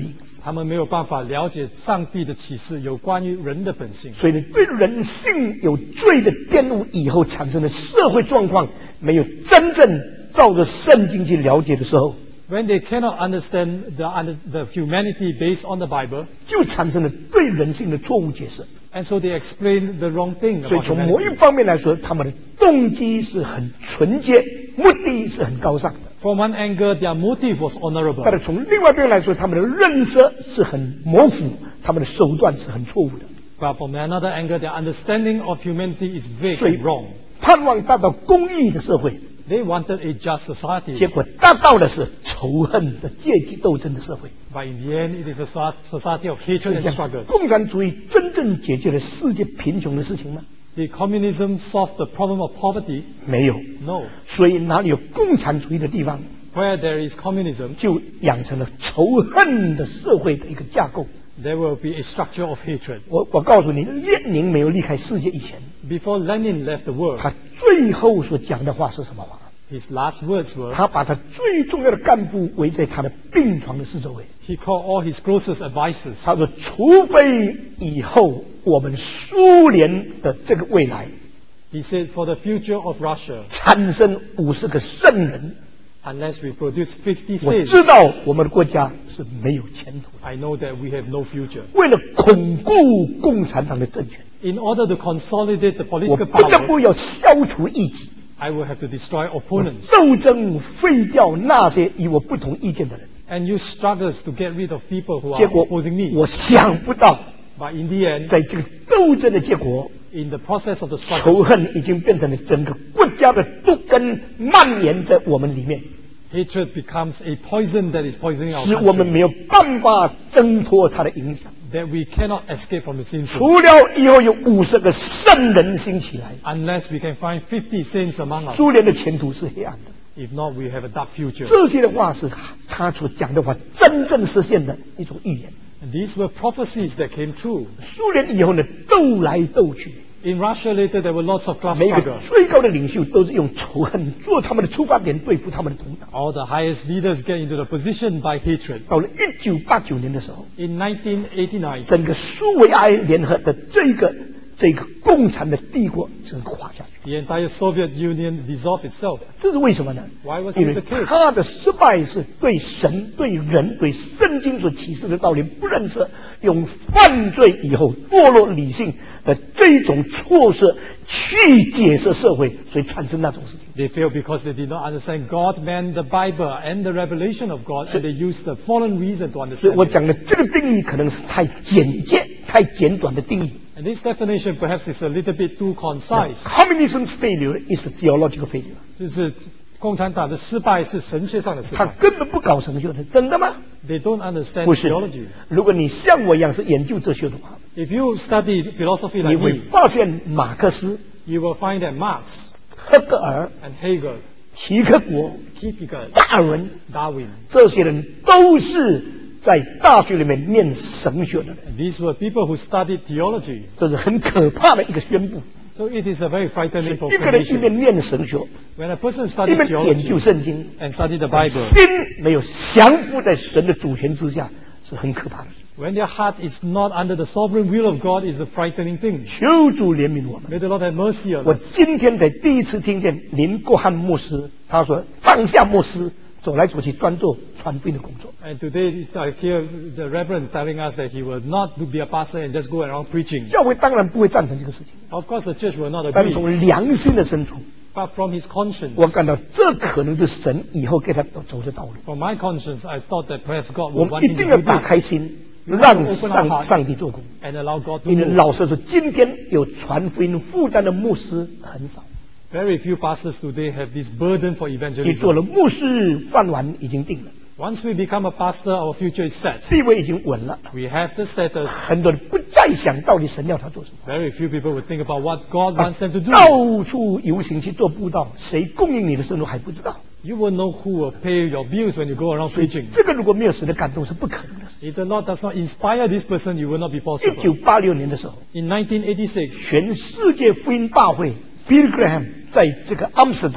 他们没有办法了解上帝的启示有关于人的本性。 所以呢，对人性有罪的玷污以后产生的社会状况，没有真正照着圣经去了解的时候， When they cannot understand the humanity based on the Bible, 就产生了对人性的错误解释。 and so they explain the wrong thing 所以 about 从某一 humanity. 方面来说，他们的动机是很纯洁，目的是很高尚的。 From one angle, their motive was 但 honorable. 是从另外一边来说，他们的认识是很模糊，他们的手段是很错误的。 But from another angle, their understanding of humanity is vague 所以 and wrong. 盼望达到公义的社会， They wanted a just 结 society, 果达到的是仇恨的阶级斗争的社会。 but in the end, it is a society of hatred and 这样 struggles. 共产主义真正解决了世界贫穷的事情吗？ Did communism solve the problem of poverty? 没有。 No. 所以哪里有共产主义的地方， Where there is communism, 就养成了仇恨的社会的一个架构。 there will be a structure of hatred. 我告诉你，列宁没有离开世界以前， Before Lenin left the world, 他最后所讲的话是什么话？ his last words were, 他把他最重要的干部围在他的病床的四周围。 he called all his closest advisors. 他说：“除非以后我们苏联的这个未来 He said, for the future of Russia, 产生50个圣人， unless we produce 50 我 saints, 知道我们的国家是没有前途的。 I know that we have no future. 为了巩固共产党的政权， In order to consolidate the 我 political 不得 power, 不要消除异己， I will have to destroy opponents 斗争废掉那些与我不同意见的人。 and use struggles to get rid of people who 结 are 果 opposing me. 我想不到， But in the end, 在这个斗争的结果， in the process of the 仇 struggle, 恨已经变成了整个国家的毒根，蔓延在我们里面， hatred becomes a poison that is poisoning our 使我们 country, 没有办法挣脱它的影响。 that we cannot escape from its influence 除了以后有50个圣人兴起来， unless we can find 50 saints among us. 苏联的前途是黑暗的。 If not, we have a dark future. 这些的话是他所讲的话真正实现的一种预言。 And these were prophecies that came true. 苏联以后呢，斗来斗去， In Russia later, there were lots of class 每个 struggles. 最高的领袖都是用仇恨做他们的出发点，对付他们的同党。 All the highest leaders get into the position by hatred. 到了1989年的时候， In 1989, 整个苏维埃联合的这个共产的帝国整个垮下去。 the entire Soviet Union dissolved itself. 这是为什么呢？ Why was 因 this 为 the case? 他的失败是对神、对人、对圣经所启示的道理不认识，用犯罪以后堕落理性的这种措施去解释社会，所以产生那种事情。 They failed because they did not understand God, man, the Bible, and the revelation of God, and they used the fallen reason to 所以 understand 我 it. 讲的这个定义可能是太简洁、太简短的定义。 And this definition perhaps is a little bit too concise. Communism's failure is a theological failure。 就是共产党的失败是神学上的失他败。 根本不搞神学的，真的吗？ They don't understand 不是 theology. 如果你像我一样是研究哲学的话， If you study philosophy 你 like 会 me, 发现马克思、 you will find that Marx 赫德尔、 and Hegel, 齐克果、 Kierkegaard, 达尔文 Darwin, 这些人都是在大学里面念神学的人， and these were people who studied theology. 这是很可怕的一个宣布。 So it is a very frightening 一个人一 proclamation. 面念神学， When a person 一 studies 面研究 theology 圣经， and study the Bible, 心没有降服在神的主权之下，是很可怕的事。 when their heart is not under the sovereign will of God, is a frightening thing. 求主怜悯我们。 May the Lord have mercy on 我 us. 今天才第一次听见林国汉牧师他说放下牧师，走来走去专做传福音的工作。 And today I hear the Reverend telling us that he will not be a pastor and just go around preaching. 教会当然不会赞成这个事情， Of course, the church will not 但是 agree. 从良心的深处， But from his conscience, 我感到这可能是神以后给他走的道路。 from my conscience, I thought that perhaps God 我 would 们 want 一 him 定 to 要 do 打 this 开心，让上帝做工。 and allow God to 因为 move. 老实说，今天有传福音负担的牧师很少。 Very few pastors today have this burden for 你做 evangelism. 了牧师，饭碗已经定了， Once we become a pastor, our future is set. 地位已经稳了。 We have the status. 很多人不再想到底神要他做什么。 Very few people would think about what God wants them to do. 到处游行去做布道，谁供应你的生活还不知道。 You will know who will pay your bills when you go around 所以 preaching. 这个如果没有神的感动是不可能的事。 If the Lord does not inspire this person, you will not be possible. 1986年的时候， In 1986, 全世界福音大会 Billy Graham 在这个 Amsterdam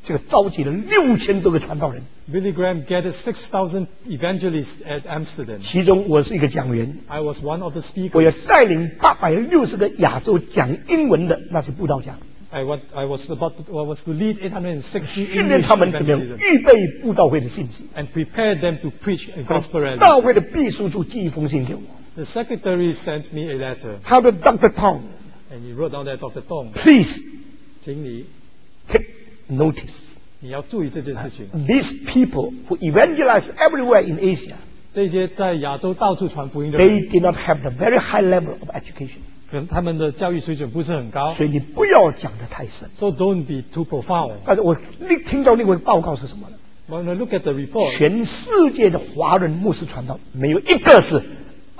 这个召集了6000多个传道人， Billy Graham gathered 6,000 evangelists at Amsterdam. 其中我是一个讲员， I was one of the 我要 speakers. 带领860个亚洲讲英文的那些布道家， I was to lead 860 训练 English 他们怎么样 evangelism 预备布道会的信息。 and prepare them to preach a gospel 大 rally. 会的秘书处寄一封信给我， The secretary sent me a letter 他的 Dr. Tong， and he wrote down there, Dr. Tong, please 请你 take notice. 你要注意这件事情。 These people who evangelize everywhere in Asia, 这些在亚洲到处传福音的人， they did not have the very high level of education. 可能他们的教育水准不是很高， 所以你不要讲得太深。 so don't be too profound. 但是我听到另外一个报告是什么呢？ When I look at the report, 全世界的华人牧师传道，没有一个是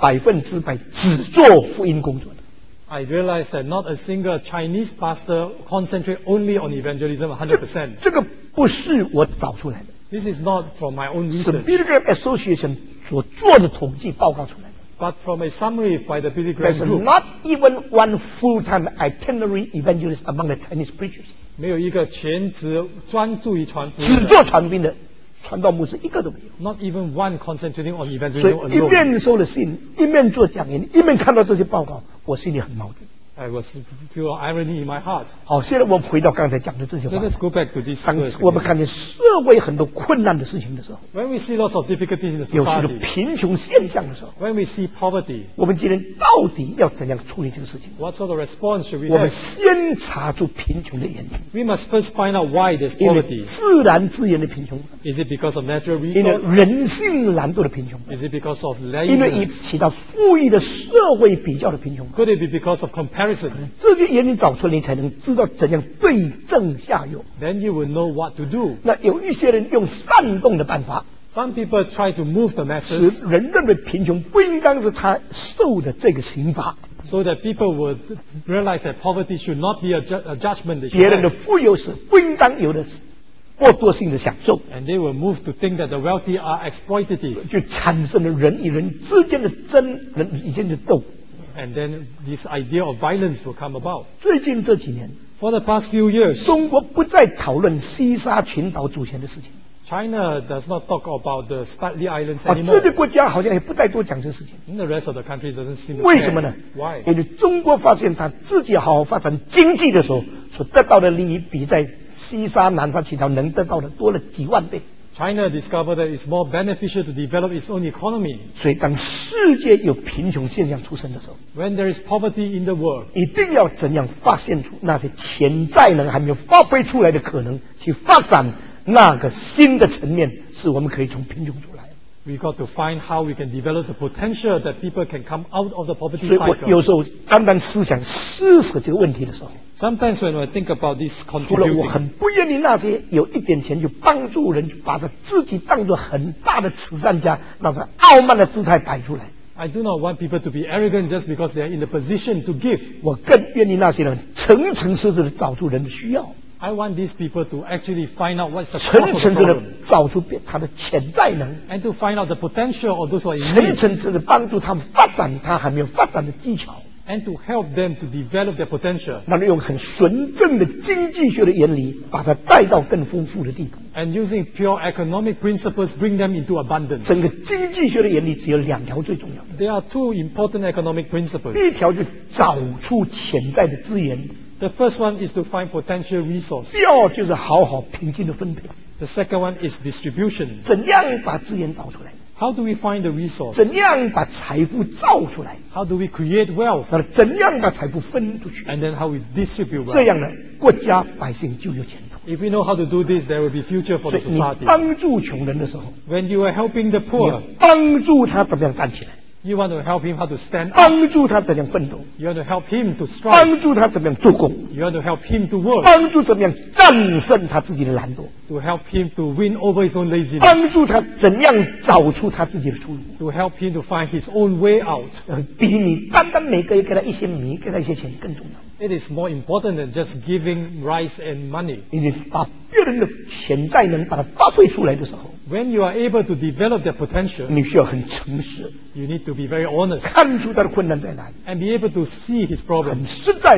100%只做福音工作的。 I realized that not a single Chinese pastor concentrate only on evangelism 100%. 这个不是我找出来的， This is not from my own 是 research, Billy Graham Association 所做的统计报告出来的。 but from a summary by the Billy There's Graham Group. not even one full-time itinerary evangelist among the Chinese preachers. 没有一个全职专注于传福只音的， 做传福音的传道牧师一个都没有。 not even one concentrating on 所以 evangelism 一 alone. 面收了信，一面做讲演，一面看到这些报告，我心里很矛盾。 I was feel irony in my heart. 好，现在我们回到刚才讲的这些 So 话。 let's go back to this 当 verse. 我们看见社会很多困难的事情的时候， When we see lots of difficulties in the 有这个 society, 贫穷现象的时候， when we see poverty, 我们今天到底要怎样处理这个事情？ what sort of response should we 我们 have? 先查出贫穷的原因， We must first find out why there's 因为 poverty. 自然资源的贫穷， Is it because of natural 因为 resource? 人性懒惰的贫穷， Is it because of 因为以 laziness? 起到富裕的社会比较的贫穷。 Could it be because of comparison? 这些原因找出来，你才能知道怎样对症下药。 Then you will know what to do. 那有一些人用煽动的办法， Some people try to move the 使 masses 人认为贫穷不应当是他受的这个刑罚。 so that people would realize that poverty should not be a judgment they 别 should 人的 have. 富有是不应当有的剥夺性的享受， And they will move to think that the wealthy are exploitative. 就产生了人与人之间的争，人以前的斗。 And then this idea of violence will come about. 最近这几年， For the past few years, 中国不再讨论西沙群岛主权的事情， China does not talk about the Spratly Islands 啊， anymore. 这些国家好像也不再多讲这事情。 And the rest of the countries doesn't seem to 为什么呢 care.？Why? 因为中国发现他自己好好发展经济的时候，所得到的利益比在西沙、南沙群岛能得到的多了几万倍。 China discovered that it's more beneficial to develop its own economy. 所以，当世界有贫穷现象出生的时候， When there is poverty in the world, 一定要怎样发现出那些潜在能还没有发挥出来的可能，去发展那个新的层面，使我们可以从贫穷出来。 we got to find how we can develop the potential that people can come out of the poverty 所以我 cycle. 有时候单单思想施舍这个问题的时候， Sometimes when I think about this 除了我 contributing, 很不愿意那些有一点钱就帮助人，就把他自己当作很大的慈善家，那种傲慢的姿态摆出来。 I do not want people to be arrogant just because they are in the position to give. 我更愿意那些人诚诚实实的找出人的需要， I want these people to actually find out what's the 诚 cause of 诚 the 实的 problem 找出他的潜在能， and to find out the potential of those who are in 诚 need 诚实的帮助他们发展他还没有发展的技巧。 and to help them to develop their potential 那用很纯正的经济学的原理，把它带到更丰富的地步。 and using pure economic principles bring them into abundance. 整个经济学的原理只有2条最重要的， There are two important economic principles. 第一条就找出潜在的资源， The first one is to find potential resource. 第二就是好好平均的分配， The second one is distribution. 怎样把资源找出来， How do we find the resource? 怎样把财富造出来， How do we create wealth? 那怎样把财富分出去， And then how we distribute 这 wealth. 样呢，国家百姓就有前途。 If we know how to do this, there will be future for 所 the 以你 society. 帮助穷人的时候， When you are helping the 你 poor, 要帮助他怎么样站起来， you want to help him how to stand up. 帮助他怎样奋斗， You want to help him to strive. 帮助他怎么样做工， You want to help him to work. 帮助怎么样战胜他自己的懒惰， To help him to win over his own laziness. 帮助他怎样找出他自己的出路。 To help him to find his own way out. 比你单单每个月给他一些米，给他一些钱更重要。 It is more important than just giving rice and money. 因为把别人的潜在能把它发挥出来的时候， When you are able to develop their potential, 你需要很诚实， you need to be very honest 看出他的困难在哪里， and be able to see his 很 problems 实在的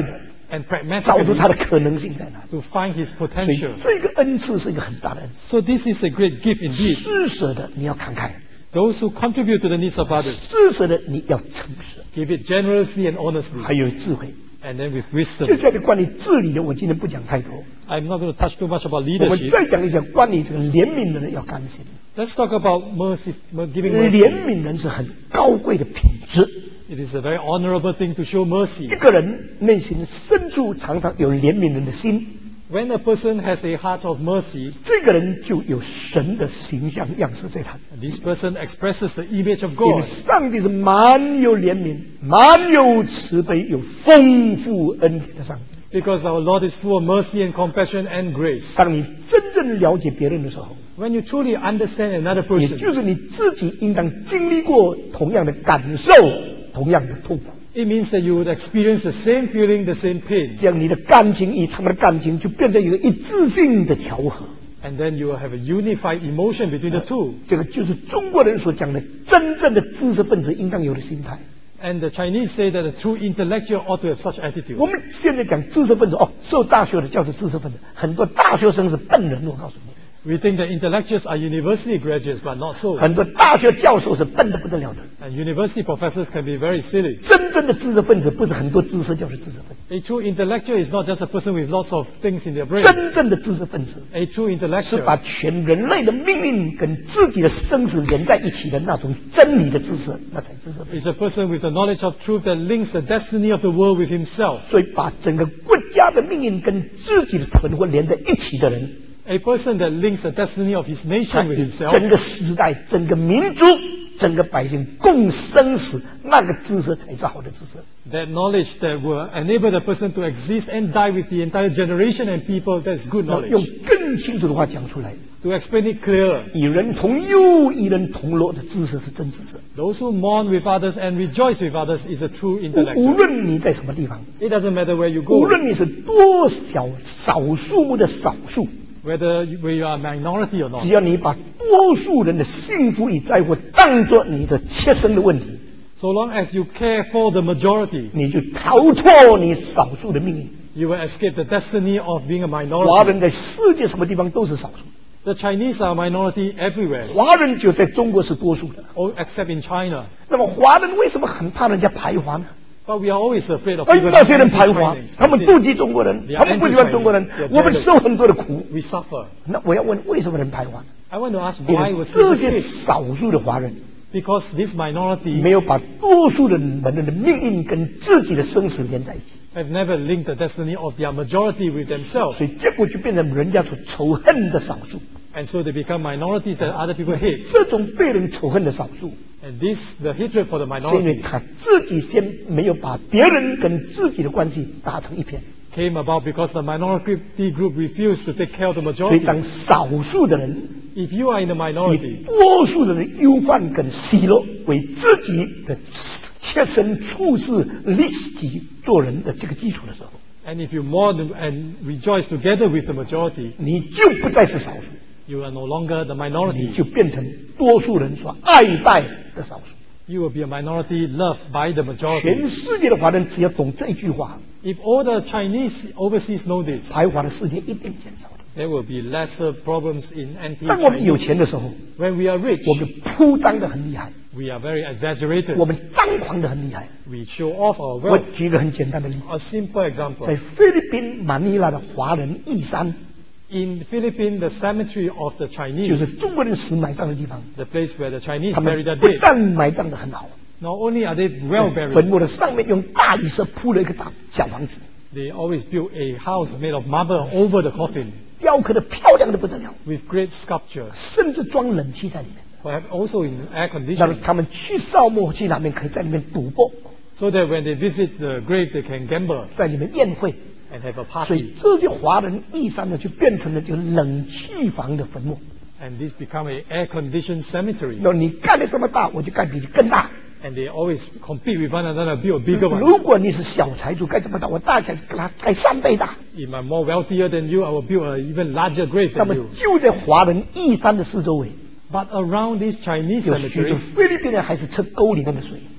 and 找出他 pragmatically 的可能性在哪里。 to find his 所以 potential. 这个恩赐是一个很大的恩赐。 So this is a great gift indeed. 施舍的你要慷慨， Those who contribute to the needs of others, 施舍的你要诚实， give it generously and honestly, 还有智慧。 and then with 接 wisdom. 下来关于治理的，我今天不讲太多， I'm not going to touch too much about 我们 leadership. 再讲一讲关于这个怜悯的人要甘心。 Let's talk about mercy, giving 怜 mercy. 悯人是很高贵的品质。 It is a very honorable thing to show 一 mercy. 个人内心深处常常有怜悯人的心， When a person has a heart of mercy, 这个人就有神的形象样式在他。 this person expresses the image of 因为 God. 上帝是满有怜悯、满有慈悲、有丰富恩典的上帝。 Because our Lord is full of mercy and compassion and grace. 当你真正了解别人的时候， When you truly understand another 也 person, 就是你自己应当经历过同样的感受、同样的痛苦， it means that you would experience the same feeling, the same pain. 这样你的感情与他们的感情就变成一个一致性的调和。 And then you will have a unified emotion between the two. 这个就是中国人所讲的真正的知识分子应当有的心态。 And the Chinese say that a true intellectual ought to have such 我 attitude. 们现在讲知识分子，受大学的叫做知识分子，很多大学生是笨人，我告诉你。 We think that intellectuals are university graduates, but not so. 很多大学教授是笨得不得了的。 And university professors can be very silly. 真正的知识分子不是很多知识就是知识分子， A true intellectual is not just a person with lots of things in their brain. 真正的知识分子 A true 是把 intellectual 全人类的命运跟自己的生死连在一起的那种真理的知识，那才知识分子。 is a person with the knowledge of truth that links the destiny of the world with himself. 所以把整个国家的命运跟自己的存活连在一起的人， A person that links the destiny of his 他 nation with 与 himself, 整个时代、整个民族、整个百姓共生死，那个知识才是好的知识。 that knowledge that will enable the person to exist and die with the entire generation and people, that's good 要用 knowledge. 更清楚的话讲出来， To explain it clearer, 与人同忧、与人同乐的知识是真知识。 those who mourn with others and rejoice with others is a true 无 intellectual. 论你在什么地方， It doesn't matter where you 无 go, 论你是多少数目的少数， whether you are a minority or 只 not. 要你把多数人的幸福与灾祸当作你的切身的问题， So long as you care for the majority, 你就逃脱你少数的命运。 you will escape the destiny of being a 华 minority. 人在世界什么地方都是少数， The Chinese are a minority everywhere, 华人就在中国是多数的。 except in China. 那么华人为什么很怕人家排华呢？ But we are always afraid of 哎， people 那些人排 anti-Chinese. 华，他们妒忌中国人，他们不喜欢中国人，我们受很多的苦。 We suffer. 那我要问，为什么人排华？ I want to ask 因 why 为 was 这 this the 些 case? 少数的华人 Because this minority 没有把多数的人的命运跟自己的生死连在一起， have never linked the destiny of their majority with themselves. 所以结果就变成人家所仇恨的少数。 And so they become minorities that other people hate. 这种被人仇恨的少数， And this, the hatred for the 是因为 minorities 他自己先没有把别人跟自己的关系打成一片， came about because the minority group refused to take care of the 所以 majority. 当少数的人 If you are in the 以 minority, 多数的人忧患跟喜乐为自己的切身处事、历己做人的这个基础的时候， and if you mourn and rejoice together with the majority, 你就不再是少数， you are no longer the 你 minority. 就变成多数人所爱戴的少数。 You will be a minority loved by the majority. 全世界的华人只要懂这一句话， If all the Chinese overseas know this, 排华的事件一定减少的。 there will be lesser problems in 当我们有 anti-Chinese. 钱的时候， When we are rich, 我们铺张的很厉害， we are very exaggerated. 我们张狂的很厉害。 We show off our 我 wealth. 举一个很简单的例子， A simple 在 example. 菲律宾马尼拉的华人义山， In Philippines, the cemetery of the 就 Chinese, 是中国人死埋葬的地方， the place where the Chinese 他 bury 们 their 不 dead, 但埋葬的很好， not only are they well 坟 buried, 墓的上面用大理石铺了一个大小房子， they always build a house made of marble over the coffin 雕刻的漂亮的不得了， with great sculptures, 甚至装冷气在里面。 perhaps also in air 那么 conditioning, 他们去扫墓去那边可以在里面赌博， so that when they visit the grave, they can gamble 在里面宴会。 and have a 所以 party. 这些华人义山呢，就变成了这个冷气房的坟墓。 And this become an air-conditioned cemetery. 那你盖的这么大，我就盖比你更大。 And they always compete with one another, build a bigger one. 如果你是小财主，盖这么大，我大起来给他盖3倍大。 If I'm more wealthier than you, I will build an even larger grave 那 than 么 you. 就在华人义山的四周围， But around this Chinese 有许多 cemetery, 菲律宾人还是吃沟里面的水，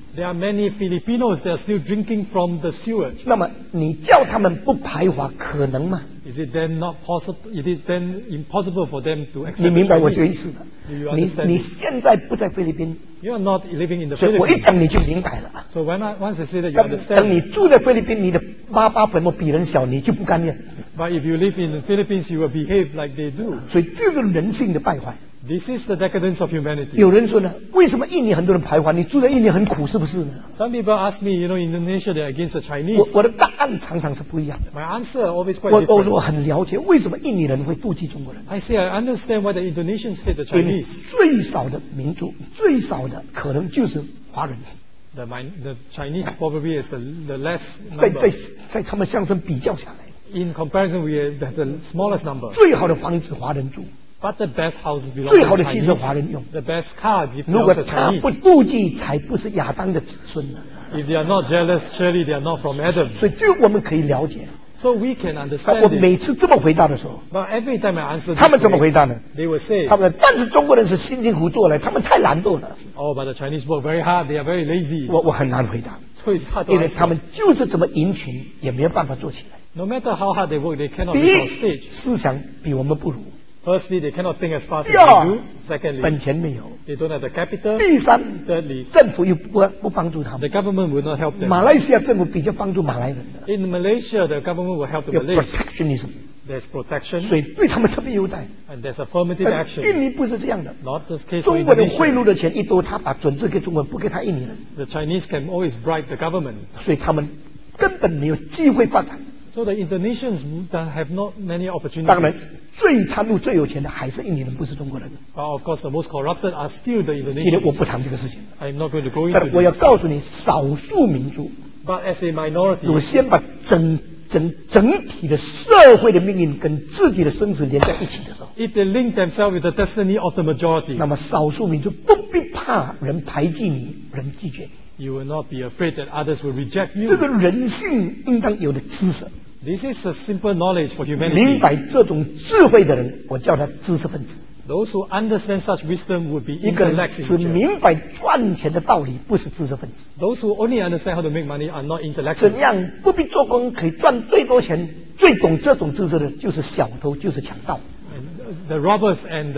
There are many Filipinos that are still drinking from the sewage. 那么你叫他们不排华可能吗？ Is it then not possible? It is then impossible for them to 你 accept 明 the 白我这个意 Chinese? 思的？ Do you 你 understand 你 it? 现在不在菲律宾， You are not living in the 所以我一 Philippines. 讲你就明白了。 So once I say that you 等你 understand, 住在菲律宾，你的爸爸坟墓比人小，你就不甘愿。 but if you live in the Philippines, you will behave like they do. 所以这是人性的败坏。 This is the decadence of humanity. 有人说呢，为什么印尼很多人排华？你住在印尼很苦，是不是呢？ Some people ask me, Indonesia, they're against the Chinese. 我的答案常常是不一样的。 My answer always quite 我 different. 说很了解为什么印尼人会妒忌中国人， I say I understand why the Indonesians hate the 因为 Chinese. 最少的民族，最少的可能就是华人， The Chinese probably is the less 在 number. 他们乡村比较下来， In comparison, we are the smallest number. 最好的房子华人住， But the best houses belong 最 to 好 the 的汽车 Chinese. 华人用。 The best car 如果 belongs to 他不 Chinese. 妒忌，才不是亚当的子孙呢。 If they are not jealous, surely they are not from Adam. 所以这个我们可以了解。 So we can 我 understand 每 this. 次这么回答的时候， But every time I answer 他们 this 怎么 way, 回答呢？ they will say, 他们但是中国人是辛辛苦苦做来，他们太懒惰了。 oh, but the Chinese work very hard. They are very lazy. 我很难回答， So it's hard to 因为他 answer. 们就是怎么赢群，也没有办法做起来。 No matter how hard they work, they cannot 第 reach 一 on stage.， 思想比我们不如； Firstly, they cannot think as fast 第 as 二 we do. Secondly, 本钱没有； they don't have the capital. 第三， Thirdly, 政府又不帮助他 the 们。 government will not help them. 马来西亚政府比较帮助马来人的， In Malaysia, the government will help the 有 Malays. protectionism， There's protection 所以对他们特别优待。 and there's affirmative 但 action. 印尼不是这样的， Not the case for 中国人贿赂 Indonesia. 的钱一多，他把准资给中国人，不给他印尼人， The Chinese can always bribe the government. 所以他们根本没有机会发展。 So the Indonesians have not many 当然 opportunities. 最贪污、最有钱的还是印尼人，不是中国人。 But of course, the most corrupted are still the 今天我 Indonesians. 不谈这个事情， I'm not going to go 但 into 我要 this. 告诉你，少数民族 But as a 如果 minority, 先把整体的社会的命运跟自己的生死连在一起的时候， if they link themselves with the destiny of the majority, 那么少数民族不必怕人排挤你，人拒绝你。 you will not be afraid that others will reject 这 you. 个人性应当有的知识， This is a simple knowledge for 明 humanity. 白这种智慧的人，我叫他知识分子。 Those who understand such wisdom would be 一个人 intellects 只 in nature. 明白赚钱的道理，不是知识分子。 Those who only understand how to make money are not 怎 intellectuals. 样不必做工可以赚最多钱？最懂这种知识的就是小偷，就是强盗。 And the robbers and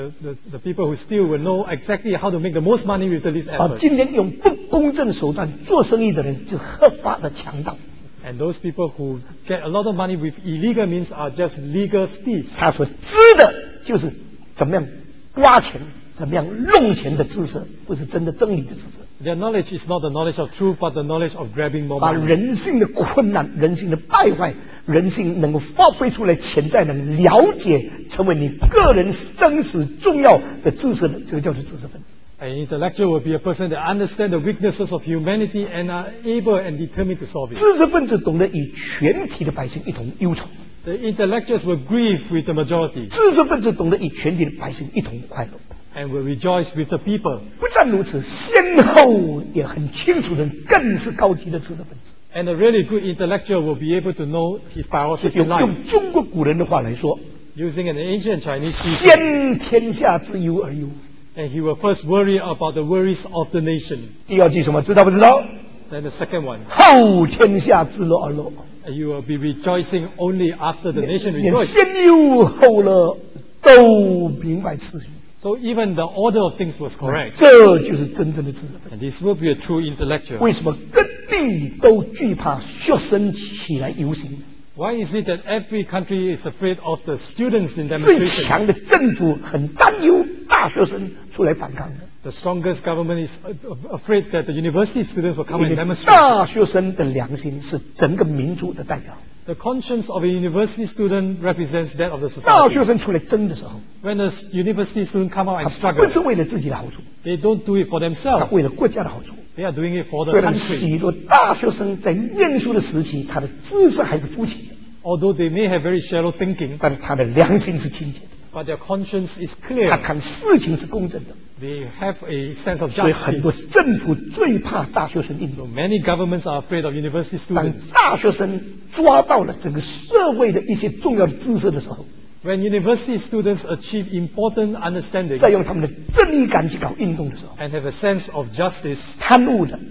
the people who steal will know exactly how to make the most money with the least 啊， effort. 今天用不公正手段做生意的人是合法的强盗。 And those people who get a lot of money with illegal means are just legal thieves. 他所知的就是怎么样刮钱、怎么样弄钱的知识，不是真的真理的知识。 Their knowledge is not the knowledge of truth, but the knowledge of grabbing more 把 money. 人性的困难、人性的败坏、人性能够发挥出来潜在能了解，成为你个人生死重要的知识的，这个叫做知识分子。 An intellectual will be a person that understands the weaknesses of humanity and are able and determined to solve it. 知识分子懂得与全体的百姓一同忧愁， The intellectuals will grieve with the majority 知识分子懂得与全体的百姓一同快乐。 and will rejoice with the people. 不但如此，先后也很清楚的人，更是高级的知识分子。 And a really good intellectual will be able to know his priorities 用 in life. 用中国古人的话来说， Using an ancient Chinese speaker, 先天下之忧而忧。 and he will first worry about the worries of the nation. 第二句什么？知道不知道？ Then the second one, 后天下之乐而乐。 and you will be rejoicing only after the nation 连 rejoices. 先忧后乐都明白次序， So even the order of things was correct. 这就是真正的知识分子。 And this will be a true intellectual. 为什么各地都惧怕学生起来游行？ Why is it that every country is afraid of the students in 最 demonstration? 强的政府很担忧大学生出来反抗的， The strongest government is afraid that the university students will come 因 and 为 demonstrate. 大学生的良心是整个民族的代表。 The conscience of a university student represents that of the 大学 society. 生出来争的时候， When the university students come out and 他不 struggle, 是为了自己的好处， they don't do it for 他 themselves. 为了国家的好处。 They are doing it for 虽 the 然 country. 许多大学生在念书的时期，他的知识还是肤浅的， Although they may have very shallow thinking, 但是他的良心是清洁的， but their conscience is 他 clear. 看事情是公正的。 They have a sense of 所以很多 justice. 政府最怕大学生运 So 动。 many governments are afraid of university 当 students. 大学生抓到了整个社会的一些重要的知识的时候， When university students achieve important understanding 再用他们的正义感去搞运动的时候， and have a sense of justice, 贪污的、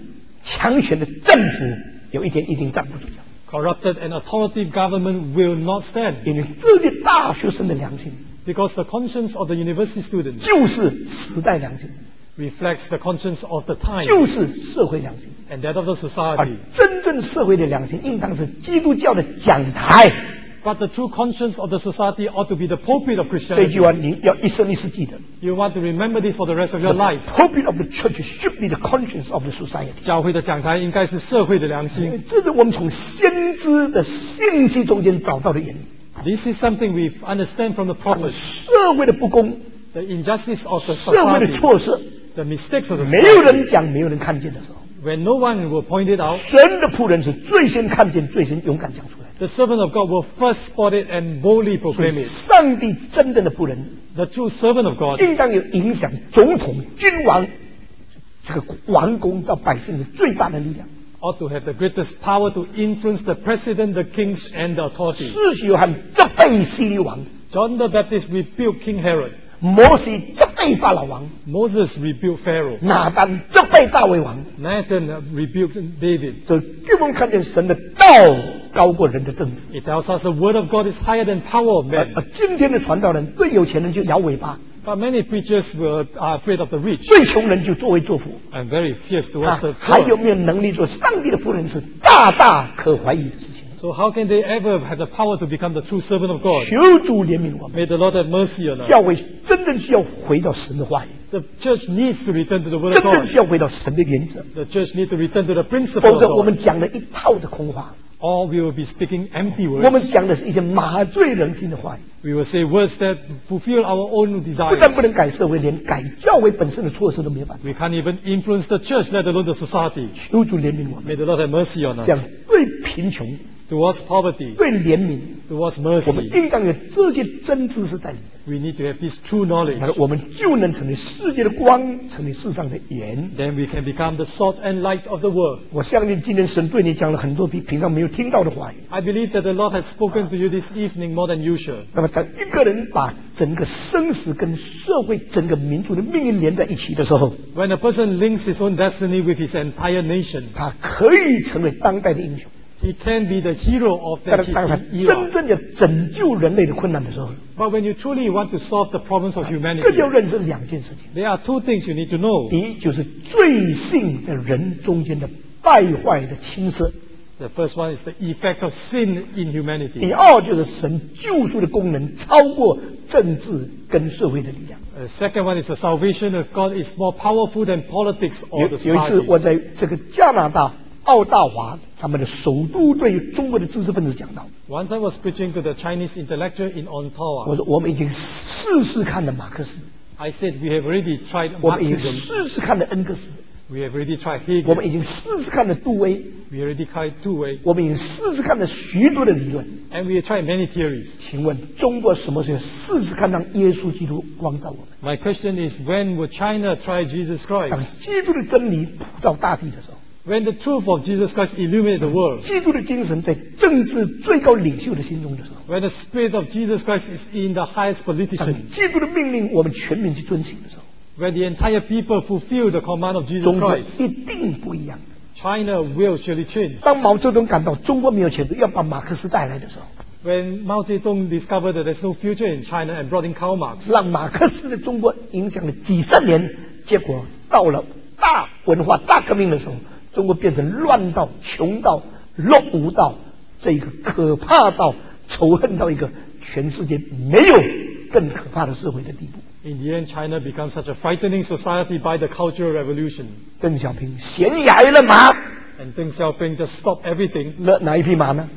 强权的政府有一天一定站不住脚， Corrupted and authoritative government will not stand 因为这些大学生的良心 because the conscience of the university students 就是时代良心， reflects the conscience of the time 就是社会良心。 and that of the 而 society. 真正社会的良心，应当是基督教的讲台。 But the true conscience of the society ought to be the pulpit of 这句话 Christianity. 你要一生一世记得。 You want to remember this for the rest of your The life. pulpit of the church should be the conscience of the society。 教会的讲台应该是社会的良心。 这是我们从先知的信息中间找到的原因。 This is something we understand from the prophets. 社会的不公， The injustice of the 社会的 society, 错失， the mistakes of the 没有人 society. 讲，没有人看见的时候， When no one will point it out, 神的仆人是最先看见、最先勇敢讲出来的。 the servant of God will first spot it and boldly 所 proclaim 以， it. 上帝真正的仆人 The true servant of God 应当有影响总统、君王这个王公到百姓的最大的力量。 ought to have the greatest power to influence the president, the kings, and the authorities. 施洗约翰责备希律王， John the Baptist rebuked King Herod. 摩西责备法老王， Moses rebuked Pharaoh. 拿单责备大卫王。 Nathan rebuked David. 这给我们看见神的道高过人的政治。 It tells us the word of God is higher than power of men. 而今天的传道人对有钱人就摇尾巴， But many preachers are afraid of the rich 对穷人就作威作福。 and very fierce 他 towards the 还有 poor. 没有能力做上帝的仆人是大大可怀疑的事情。 So how can they ever have the power to become the true servant of God? 求主怜悯我们， May the Lord have mercy on us. 教会真正需要回到神的话语， The church needs to return to the word 真 of 正 God. 需要回到神的原则， The church needs to return to the principle 否 of 则我们 God. 讲了一套的空话， Or we will be speaking empty 我们 words. 讲的是一些麻醉人心的话语， We will say words that fulfill our own 不但不 desires. 能改社会，连改教会本身的措施都没有办法。 We can't even influence the church, let alone the society. 求主怜悯我们， May the Lord have mercy on 这样 us. 对贫穷、 Towards poverty, 对怜悯， towards 我们 mercy, 应当有这些真知识在里面。 we need to have this true knowledge. 然后我们就能成为世界的光，成为世上的盐。 Then we can become the salt and light of the world. 我相信今天神对你讲了很多比平常没有听到的话语。 I believe that the Lord has spoken to you this evening more than usual. 那么，当一个人把整个生死跟社会、整个民族的命运连在一起的时候， When a person links his own destiny with his entire nation, 他可以成为当代的英雄。 he can be the hero of 但 that 是，当他 his 真 era. 正的拯救人类的困难的时候， But when you truly want to solve the problems of 更 humanity, 要认识两件事情。 there are two things you need to know. 第一，就是罪性在人中间的败坏的侵蚀； The first one is the effect of sin in 第 humanity. 二，就是神救赎的功能超过政治跟社会的力量。 The second one is the salvation of God is more powerful than politics 有 or the 有一次，我 society. 在这个加拿大澳大华他们的首都对中国的知识分子讲到， Once I was preaching to the Chinese intellectual in 我 Ottawa, 说我们已经试试看了马克思， I said we have already tried 我们已经 Marxism, 试试看了恩格斯， we have already tried 我们 Hegel, 已经试试看了杜威， we already tried Two-way, 我们已经试试看了许多的理论。 and we have tried many theories. 请问中国什么时候试试看让耶稣基督光照我们？ My question is, when will China try Jesus 当 Christ? 基督的真理普照大地的时候， When the truth of Jesus Christ illuminates the world? 基督的精神在政治最高领袖的心中的时候， When the spirit of Jesus Christ is in the highest 当 politician? 基督的命令我们全民去遵行的时候， When the entire people fulfill the command of Jesus 中国 Christ? 一定不一样。 China will surely change. 当毛泽东感到中国没有前途，要把马克思带来的时候， When Mao Zedong discovered that there's no future in China and brought in Karl Marx, 让马克思的中国影响了几十年，结果到了大文化大革命的时候，中国变成乱到、穷到、落伍到这个可怕到、仇恨到一个全世界没有更可怕的社会的地步。 in the end, China becomes such a frightening society by the Cultural Revolution. 邓小平悬崖勒马， And Deng Xiaoping just stopped everything. 哪一匹马呢？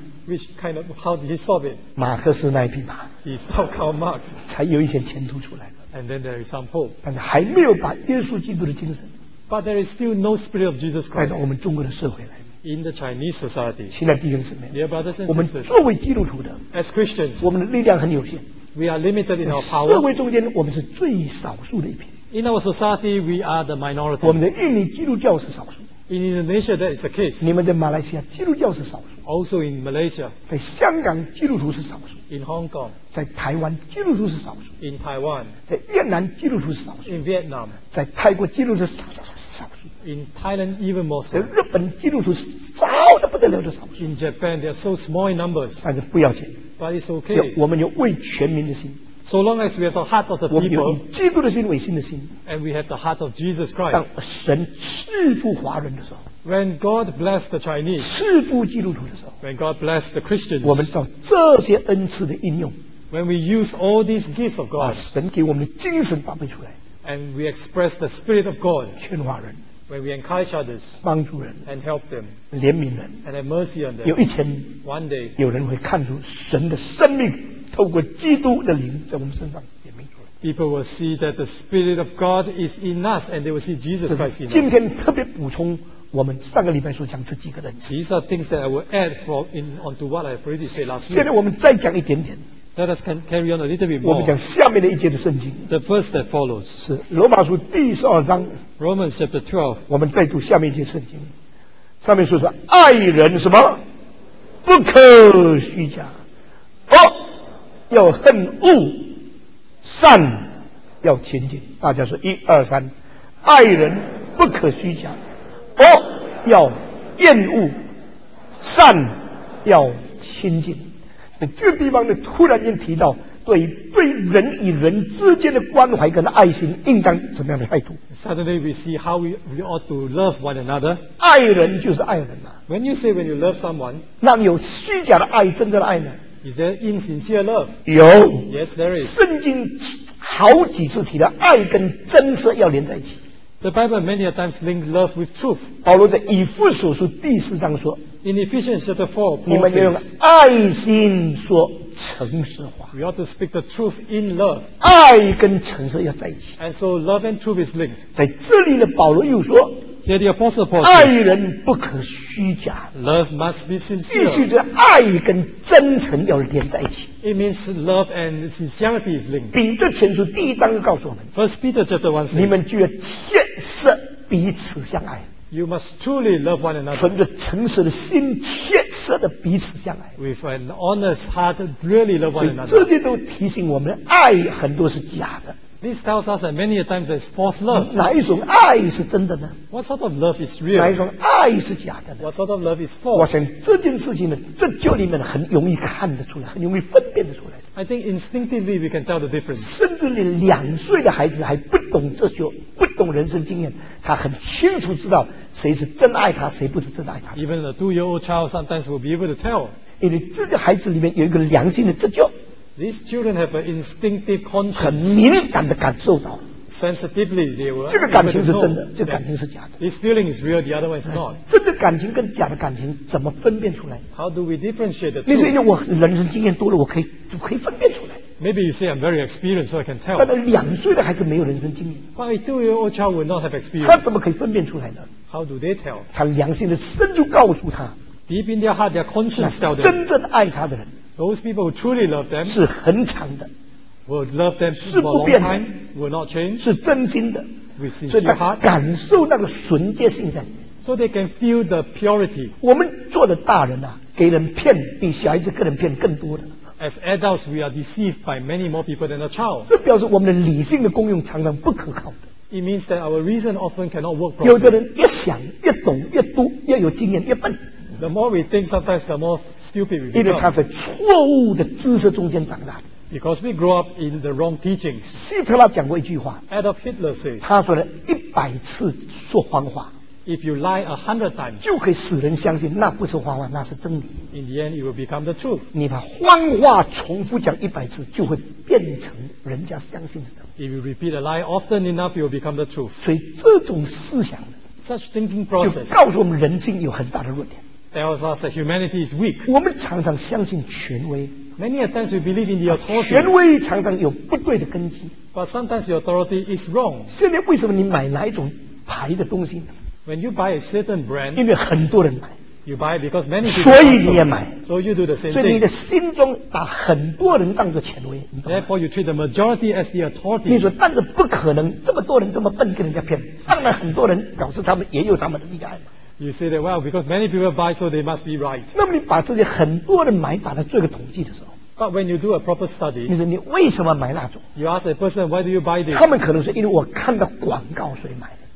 How did he stop it? 马克思那一匹马， He stopped Karl Marx. 才有一些前途出来了。 And then there is some hope. 但是还没有把耶稣基督的精神 But there is still no spirit of Jesus 带到我 Christ 们中国的社会来。 in the Chinese society. 亲爱的弟兄姊妹， Dear brothers and 我们 sisters, 作为基督徒的， as Christians, 我们的力量很有限， we are limited in 在 our 社 power. 会中间我们是最少数的一批。 In our society, we are the 我 minority. 们的印尼基督教是少数， In Indonesia, that is the case. 你们在马来西亚基督教是少数， Also in Malaysia, 在香港基督徒是少数， in Hong Kong, 在台湾基督徒是少数， in Taiwan, 在越南基督徒是少数， in Vietnam, 在泰国基督徒是少数。 少数。 In Thailand, even more 在 so. 日本基督徒是少得不得了的少数， In Japan, they are so small in numbers, 但是不要紧， but it's 只要 okay. 我们有为全民的心， So long as we have the heart of the 我们有 people 以基督的心为心的心。 and we have the heart of Jesus 当 Christ. 神赐福华人的时候， When God blessed the Chinese, 赐福基督徒的时候， when God blessed the 我们 Christians, 知道这些恩赐的应用， when we use all these gifts of 把 God 神给我们的精神发挥出来， and we express the Spirit of God, 劝化人、 when we encourage others 帮助人、 and help them 怜悯人， and have mercy on 有 them, 一天 one day 有人会看出神的生命透过基督的灵在我们身上显明出来。 people will see that the Spirit of God is in us and they will see Jesus 这 Christ 是 in 今 us. 天特别补充我们上个礼拜所讲这几个人。 These are things that I will add onto what I have already said last 现 week. 在我们再讲一点点， Let us carry on a little bit 我们 more. 讲下面的一节的圣经 The verse that follows, 是罗马书第12章， Romans chapter 12. 我们再读下面一节圣经，上面说爱人什么不可虚假，要恨恶，善要亲近。大家说1、2、3，爱人不可虚假，要厌恶，善要亲近。这个地方呢，突然间提到对人与人之间的关怀跟爱心应当怎么样的态度？ Suddenly we see how we ought to love one another. 爱人就是爱人嘛， When you say when you love someone, 那有虚假的爱，真正的爱呢？ is there insincere love? 有。 Yes, there is. 圣经好几次提到爱跟真实要连在一起。 The Bible many a times link love with truth. 保罗在以弗所书第4章说 In Ephesians chapter 4, 你 Paul 们要用 says, 爱心说诚实话， we ought to speak the truth in love. 爱跟诚实要在一起。 And so love and truth is linked. 在这里呢，保罗又说 Here the Apostle Paul 爱 says, 人不可虚假， love must be 必须 sincere. 这爱跟真诚要连在一起。 It means love and sincerity is linked. 彼得前书第1章就告诉我们， First Peter chapter 1 你们 says, 就要切实彼此相爱， you must truly love one another 存着诚实的心，切实的彼此相爱。 with an honest heart, really love 所 one 以这 another. 些都提醒我们，爱很多是假的。 This tells us that many a times there's false love. 哪一种爱是真的呢？ What sort of love is 哪一 real? 种爱是假的呢？ What sort of love is 我 false? 想这件事情呢，这教里面很容易看得出来，很容易分辨得出来。 I think instinctively we can tell the difference. 甚至连2岁的孩子还不懂这些，不懂人生经验，他很清楚知道谁是真爱他，谁不是真爱他。 Even a 2-year-old child sometimes will be able to tell. 因为这个孩子里面有一个良心的直觉， These children have an instinctive 很 conscience. 敏感的感受到 Sensitively, they will 这个感 able 情 to 是 know 真的，这个 that 感情是假的。 this feeling is real, the other one is not. 真的感情跟假的感情怎么分辨出来？ How do we differentiate the 那个因 two? 为我人生经验多了，我可以分辨出来。 Maybe you say I'm very experienced, so I can 但 tell. 是2岁的孩子没有人生经验， But a 2-year-old child will not have 他 experience. 怎么可以分辨出来呢？ How do they tell? 他良心的深处告诉他， Deep in their heart, their 那 conscience tell them. 真正爱他的人 Those people who truly love them 是恒常的， will love them 是 for 不 a 变 long 的。 time, will not change 是真心的， with 所以 sincere 他 heart, 感受那个纯洁性在里面。 so they can feel the purity. 我们做的大人啊，给人骗比小孩子给人骗更多的， As adults, we are deceived by many more people than a child. 这表示我们的理性的功用常常不可靠的。 It means that our reason often cannot work 有的 properly. 人越想越懂越多越有经验越笨， The more we think, sometimes the more stupid we 因为他 become. 在错误的知识中间长大的。 Because we grow up in the wrong teachings. 希特拉讲过一句话， Adolf Hitler says, 他说呢，100次说谎话 if you lie 100 times, 就可以使人相信那不是谎话，那是真理。 in the end it will become the truth. 你把谎话重复讲100次，就会变成人家相信是真理。 If you repeat a lie often enough, it will become the truth. 所以这种思想呢， Such thinking 就 process 告诉我们人性有很大的弱点。 tells us that humanity is weak. 我们常常相信权威， Many a times we believe in the 权 authority, 威常常有不对的根基。 but sometimes the authority is wrong. 现在为什么你买哪一种牌的东西呢？ When you buy a certain brand, 因为很多人买， you buy it because many 所 people 以你也 also. 买。 So you do the same 所以你的 thing. 心中把很多人当作权威，你懂吗？ Therefore, you treat the majority as the 你 authority. 说，但是不可能这么多人这么笨跟人家骗。当然，很多人表示他们也有他们的厉害嘛。 You say that, well, because many people buy, so they must be right. 那么你把这些很多人买，把它做一个统计的时候， But when you do a proper 你 study, 说你为什么买那种？ you ask a person, why do you buy this? 他们可能是因为我看到广告所以买的。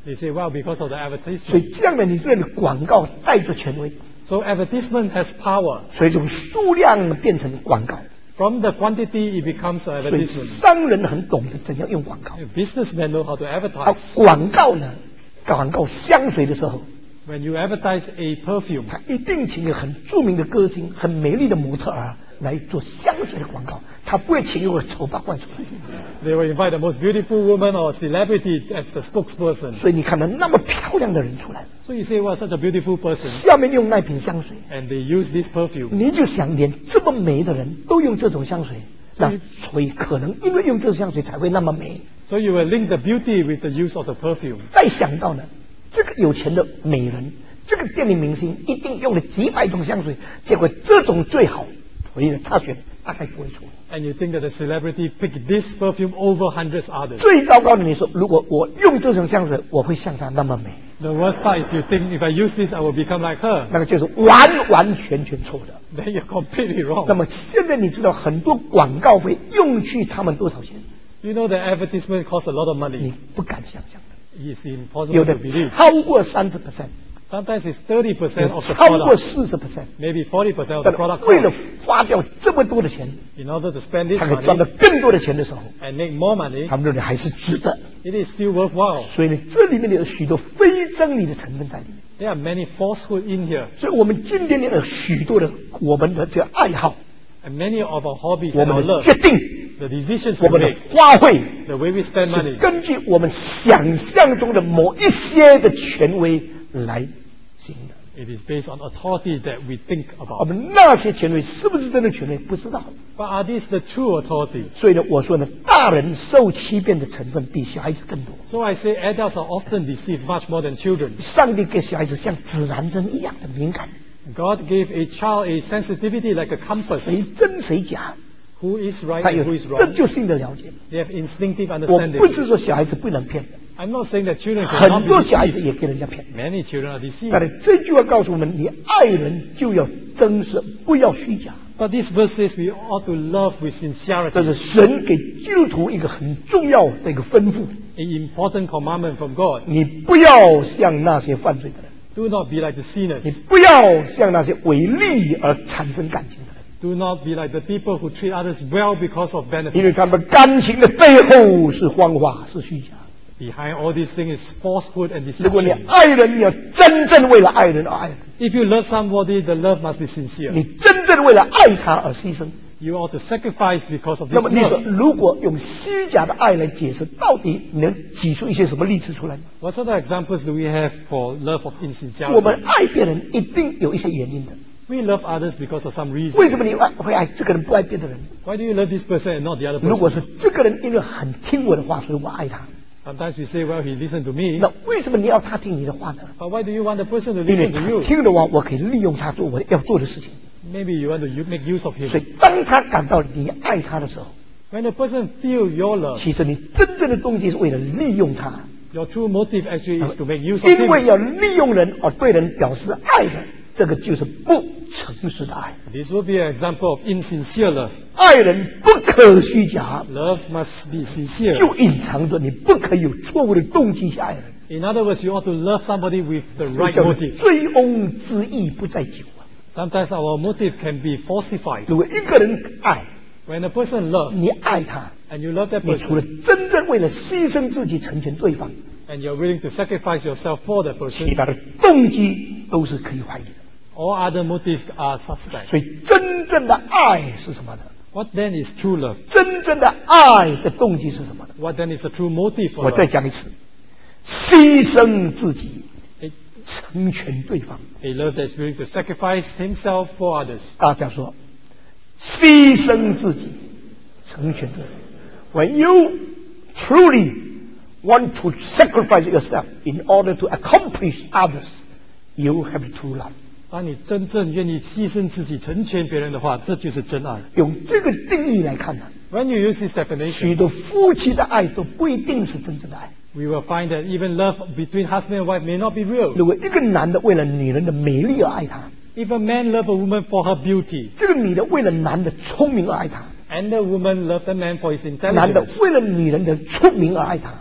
They say, well, because of the 所以 advertisement. 这样的你对你的广告带着权威， So advertisement has power. 所以从数量变成广告。 From the quantity, it becomes 所以 advertisement. 商人很懂得怎样用广告。 Businessmen know how to 而 advertise. 广告呢，广告香水的时候， When you advertise a perfume, 他一定请一个很著名的歌星、很美丽的模特儿来做香水的广告，他不会请一个丑八怪出来。 they will invite the most beautiful woman or celebrity as the spokesperson. 所以你看到那么漂亮的人出来， So you say, well, such a beautiful person, 下面用那瓶香水， and they use this perfume. 你就想连这么美的人都用这种香水，那所以可能因为用这种香水才会那么美。 So you will link the beauty with the use of the perfume. 再想到呢，这个有钱的美人，这个电影明星一定用了几百种香水，结果这种最好，所以呢，他选大概不会错。 And you think that the celebrity picked this perfume over hundreds others. 最糟糕的，你说如果我用这种香水，我会像她那么美， The worst part is you think if I use this, I will become like her. 那个就是完完全全错的。 Then you're completely 那 wrong. 么现在你知道很多广告费用去他们多少钱？ You know the advertisement costs a lot of 你 money. 不敢想象的， It's impossible 有 to 的 believe. 超过30%， Sometimes it's 30% 有 of the 超过 product, 40%。 maybe 40% of the 但 product 为了 cost. 花掉这么多的钱， In order to spend this 他可以赚到 money 更多的钱的时候， and make more money, 他们认为还是值得。 it is still worthwhile. 所以呢，这里面有许多非真理的成分在里面。 There are many falsehood in here, 所以我们今天有许多的我们的这个爱好， and many of our hobbies 我 and our 们的 love, 决定， the decisions 我 we 们的 make, 花费， the way we spend 是 money, 根据我们想象中的某一些的权威来行的。 it is based on authority that we think 我 about. 们那些权威是不是真的权威，不知道。 But are these the true authority? 所以呢，我说呢，大人受欺骗的成分比小孩子更多。 So I say adults are often deceived much more than children. 上帝给小孩子像指南针一样的敏感， God gave a child a sensitivity like a compass. 谁真谁假， Who is right 他 and 有 who is 针 wrong? 灸性的了解。 They have instinctive 我 understanding. 不是说小孩子不能骗人， I'm not saying that children 很 cannot 多 be 小孩子 deceived. 也给人家骗。 Many children are deceived. 但是这句话告诉我们，你爱人就要真实，不要虚假。 But this verse says we ought to love with 这 sincerity. 是神给基督徒一个很重要的一个吩咐， An important commandment from God. 你不要像那些犯罪的人， Do not be like the 你 sinners. 不要像那些为利而产生感情的人， Do not be like the people who treat others well because of 因为 benefits. 他们感情的背后是谎话，是虚假。 Behind all these things is falsehood and 如果你 deception. 爱人，你要真正为了爱人而爱人， If you love somebody, the love must be sincere. 你真正为了爱他而牺牲。 You ought to sacrifice because of 那 this 么你说， love. 如果用虚假的爱来解释，到底能挤出一些什么例子出来呢？ What sort of examples do we have for love of 我 insincerity? 们爱别人一定有一些原因的。 We love others because of some reason. 为什么你会爱这个人，不爱别的人？ Why do you love this person and not the other 如果 person? 是这个人因为很听我的话，所以我爱他， Sometimes we say, well, he listened to me. 那为什么你要他听你的话呢？ But why do you want the person to 因为 listen to 他 you? 听的话，我可以利用他做我要做的事情。 Maybe you want to make use of 所 him. 以，当他感到你爱他的时候， When the person feel your love, 其实你真正的动机是为了利用他， your true motive actually is to make use of 因为 him. 要利用人而对人表示爱的，这个就是不诚实的爱。 This will be an example of insincere love. 爱人不可虚假， Love must be sincere. 就隐藏着你不可以有错误的动机去爱人。 In other words, you ought to love somebody with the 这 right 叫做 motive. 醉翁之意不在酒啊。 Sometimes our motive can be falsified. 如果一个人爱， When a person loves 你爱他， and you love that 你除了 person 真正为了牺牲自己成全对方， and you're willing to sacrifice yourself for that 其 person, 他的动机都是可以怀疑的。 all other motives are suspect. 所以真正的爱是什么呢？ What then is true love? 真正的爱的动机是什么呢？ What then is the true motive for 我再 love? 讲一次，牺牲自己， A, 成全对方。 a love that's willing to sacrifice himself for others. 大家说，牺牲自己，成全对方。When you truly want to sacrifice yourself in order to accomplish others, you have true love. 当你真正愿意牺牲自己成全别人的话，这就是真爱。 用这个定义来看呢， When you use this definition, 许多夫妻的爱都不一定是真正的爱。 we will find that even love between husband and wife may not be real. 如果一个男的为了女人的美丽而爱她， If a man loves a woman for her beauty, 这个女的为了男的聪明而爱他， and the woman loves the man for his 男的 intelligence, 为了女人的出名而爱他，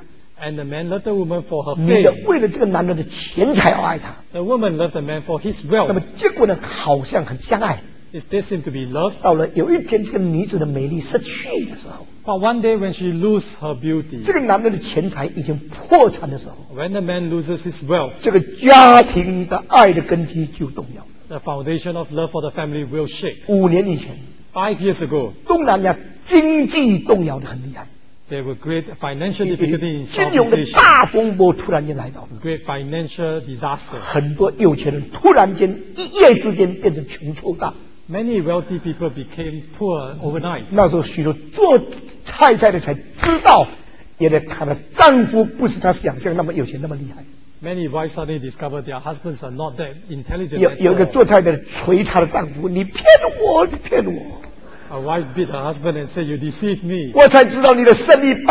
And the man loved the woman for her 女的 fame. 为了这个男人的钱财而爱他， The woman loved the man for his 那么 wealth. 结果呢，好像很相爱。 They seemed to be love. 到了有一天，这个女子的美丽失去的时候， But one day when she loses her beauty, 这个男人的钱财已经破产的时候， when the man loses his wealth, 这个家庭的爱的根基就动摇了。 the foundation of love for the family will shake. 5年以前， 5 years ago, 东南亚经济动摇的很厉害， there were great financial difficulty in 金融 Southeast 的 Asia. 大风波突然间来到了， Great financial disaster. 很多有钱人突然间一夜之间变成穷臭大。 Many wealthy people became poor overnight. 那时候许多做太太的才知道，原来她的丈夫不是她想象那么有钱那么厉害。 Many wives suddenly discover their husbands are not that intelligent 有 at 一个 all. 做太太的捶她的丈夫，你骗我，你骗我， A wife beat her husband and said, "You deceived me." 我才知道你的生意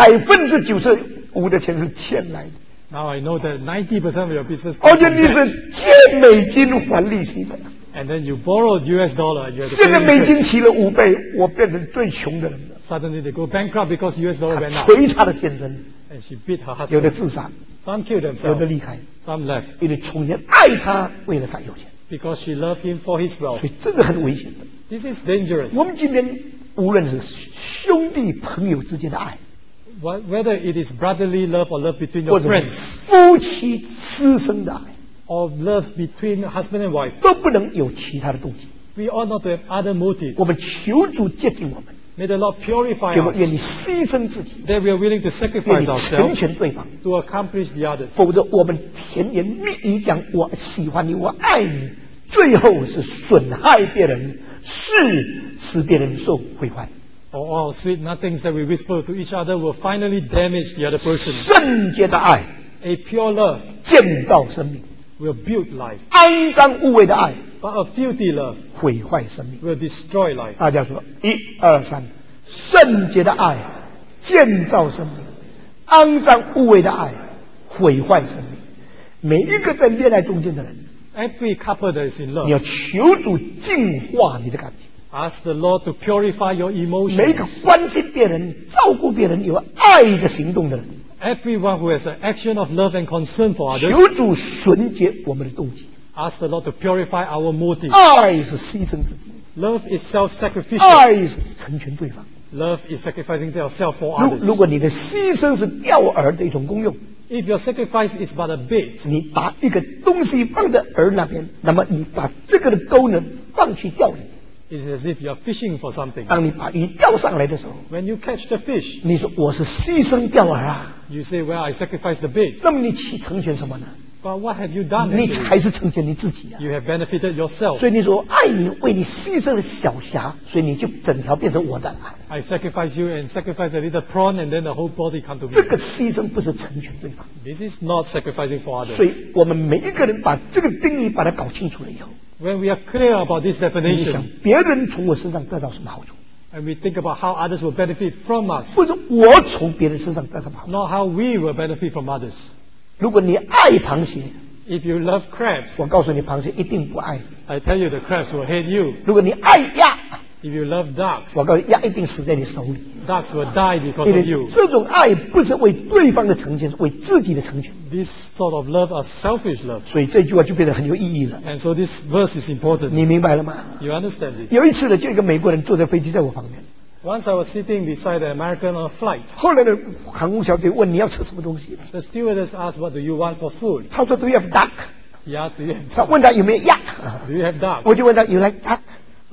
95%的钱是欠来的， Now I know that 90% of your business 而 comes 且 from 你 debt. 是借美金还利息的。 And then you borrowed US dollar and you have to 现在 pay 美金 interest. 起了5倍，我变成最穷的人了。 Suddenly they go bankrupt because US dollar 她 went up. 捶她的先生， And she beat her 有的 husband. 自杀， Some killed 有的 themselves. 离开， Some left 因为从前爱他，为了他有钱， because she loved him for his wealth. 所以这个很危险的。 This is dangerous. 我们今天无论是兄弟朋友之间的爱， Whether it is brotherly love or love between 或 your 者 friends 夫妻师生的爱， or love between husband and wife, 都不能有其他的动机。 we ought not to have other motives. 我们求主接近我们， May the Lord purify 给我们 us, 愿意牺牲自己， that we are willing to 愿 sacrifice 意成 ourselves 全对方。 to accomplish the others. 否则，我们甜言蜜语讲我喜欢你，我爱你，最后是损害别人，使别人受毁坏。 Or all sweet nothings that we whisper to each other will finally damage the other person. 圣洁的爱 A pure love 建造生命， will build life, 肮脏污秽的爱 but a filthy love 毁坏生命。 will destroy life. 大家说，1、2、3，圣洁的爱建造生命，肮脏污秽的爱毁坏生命。每一个在恋爱中间的人， Every couple that is in 你 love, 要求主净化你的感情。 ask the Lord to purify your 每一个 emotions. 关心别人、照顾别人、有爱的行动的人， Everyone who has an action of love and concern for 求 others, 主纯洁我们的动机。 ask the Lord to purify our motives. 爱是牺牲自己， Love is self-sacrificial. 爱是成全对方。 Love is sacrificing yourself for 如 others. 果你的牺牲是钓饵的一种功用， If your sacrifice is but a bait, 你把一个东西放在饵那边，那么你把这个的钩呢放去钓鱼。 it is as if you are fishing for something. 当你把鱼钓上来的时候， When you catch the fish, 你说我是牺牲钓饵啊， you say, well, I sacrificed the bait. 那么你成全什么呢？ But what have you done 你 actually? 还是成全你自己啊。 You have benefited yourself. 所以你说爱你，为你牺牲了小虾，所以你就整条变成我的爱。 I sacrifice you and sacrifice a little prawn and then the whole body come to 这 me. 个牺牲不是成全对方， This is not sacrificing for 所以 others. 我们每一个人把这个定义把它搞清楚了以后， When we are clear about this 你想 definition 别人从我身上得到什么好处， and we think about how others will benefit from us, 或者我从别人身上得到什么好处。 not how we will benefit from others. 如果你爱螃蟹， If you love crabs, 我告诉你，螃蟹一定不爱你。 I tell you the crabs will hate you. 如果你爱鸭， If you love ducks, 我告诉你，鸭一定死在你手里。 ducks will die because 因 of 为 you. 这种爱不是为对方的成全，是为自己的成全。 This sort of love are selfish love. 所以这句话就变得很有意义了。 And so this verse is important. 你明白了吗？ You understand this? 有一次呢，就一个美国人坐在飞机在我旁边， Once I was sitting beside an American on a flight. 后来呢，航空小姐问你要吃什么东西， The stewardess asked, what do you want for food? 他说 Do you have duck？ He asked, do you 他 have, 问他有没有鸭， do you have duck? 我就问他 You like duck？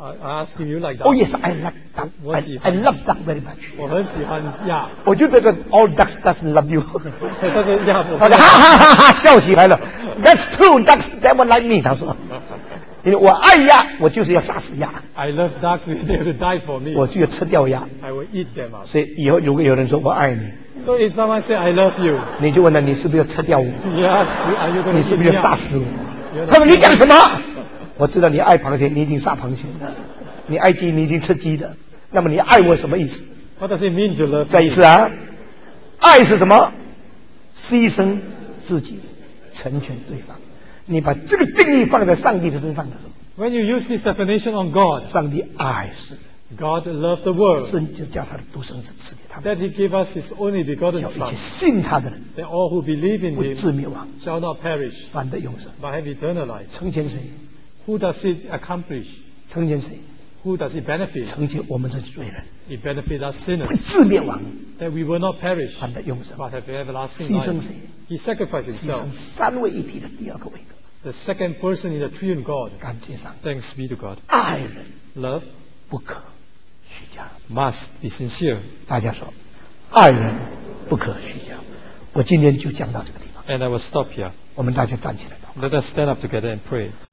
I asked him, you like Oh duck? yes, I like duck. 我 I 喜欢 love duck very much. 我很喜欢鸭。 我就觉得 All ducks doesn't love you。 他说鸭不他就哈哈哈哈笑起来了。That's true, ducks never like me。他说，因为我爱鸭，我就是要杀死鸭， I love ducks, they have to die for me. 我就要吃掉鸭。 I will eat them up. 所以以后如果有人说我爱你， So if someone say I love you, 你就问他你是不是要吃掉我？ you ask, are you going 你 to 是 eat 不是 me 要杀 up? 死我？他说你讲什么？我知道你爱螃蟹，你一定杀螃蟹的；你爱鸡，你一定吃鸡的。那么你爱我什么意思？ What does it mean to love 再一 me? 次啊，爱是什么？牺牲自己，成全对方。你把这个定义放在上帝的身上的时候， When you use this definition on God, 上帝爱是 God loved the world 神就叫他的独生子赐给他们， that He gave us His only begotten 叫一切 Son, 信他的人 that all who believe in 不 Him 至灭亡， shall not perish, 反得永生。 but have eternal life. 成全谁？ Who does it accomplish? 成全谁？ Who does it benefit? 成全我们这些罪人， It benefits us 不 sinners, 至灭亡， that we will not perish, 反得永生。 but have everlasting 牺牲 life. 谁？ He sacrificed 牺牲 Himself, 三位一体的第二个位格。 the second person in the triune God. 感谢上帝， Thanks be to God. 爱人 Love 不可虚假。 must be sincere. 大家说，爱人不可虚假。我今天就讲到这个地方， And I will stop here. 我们大家站起来吧。 Let us stand up together and pray.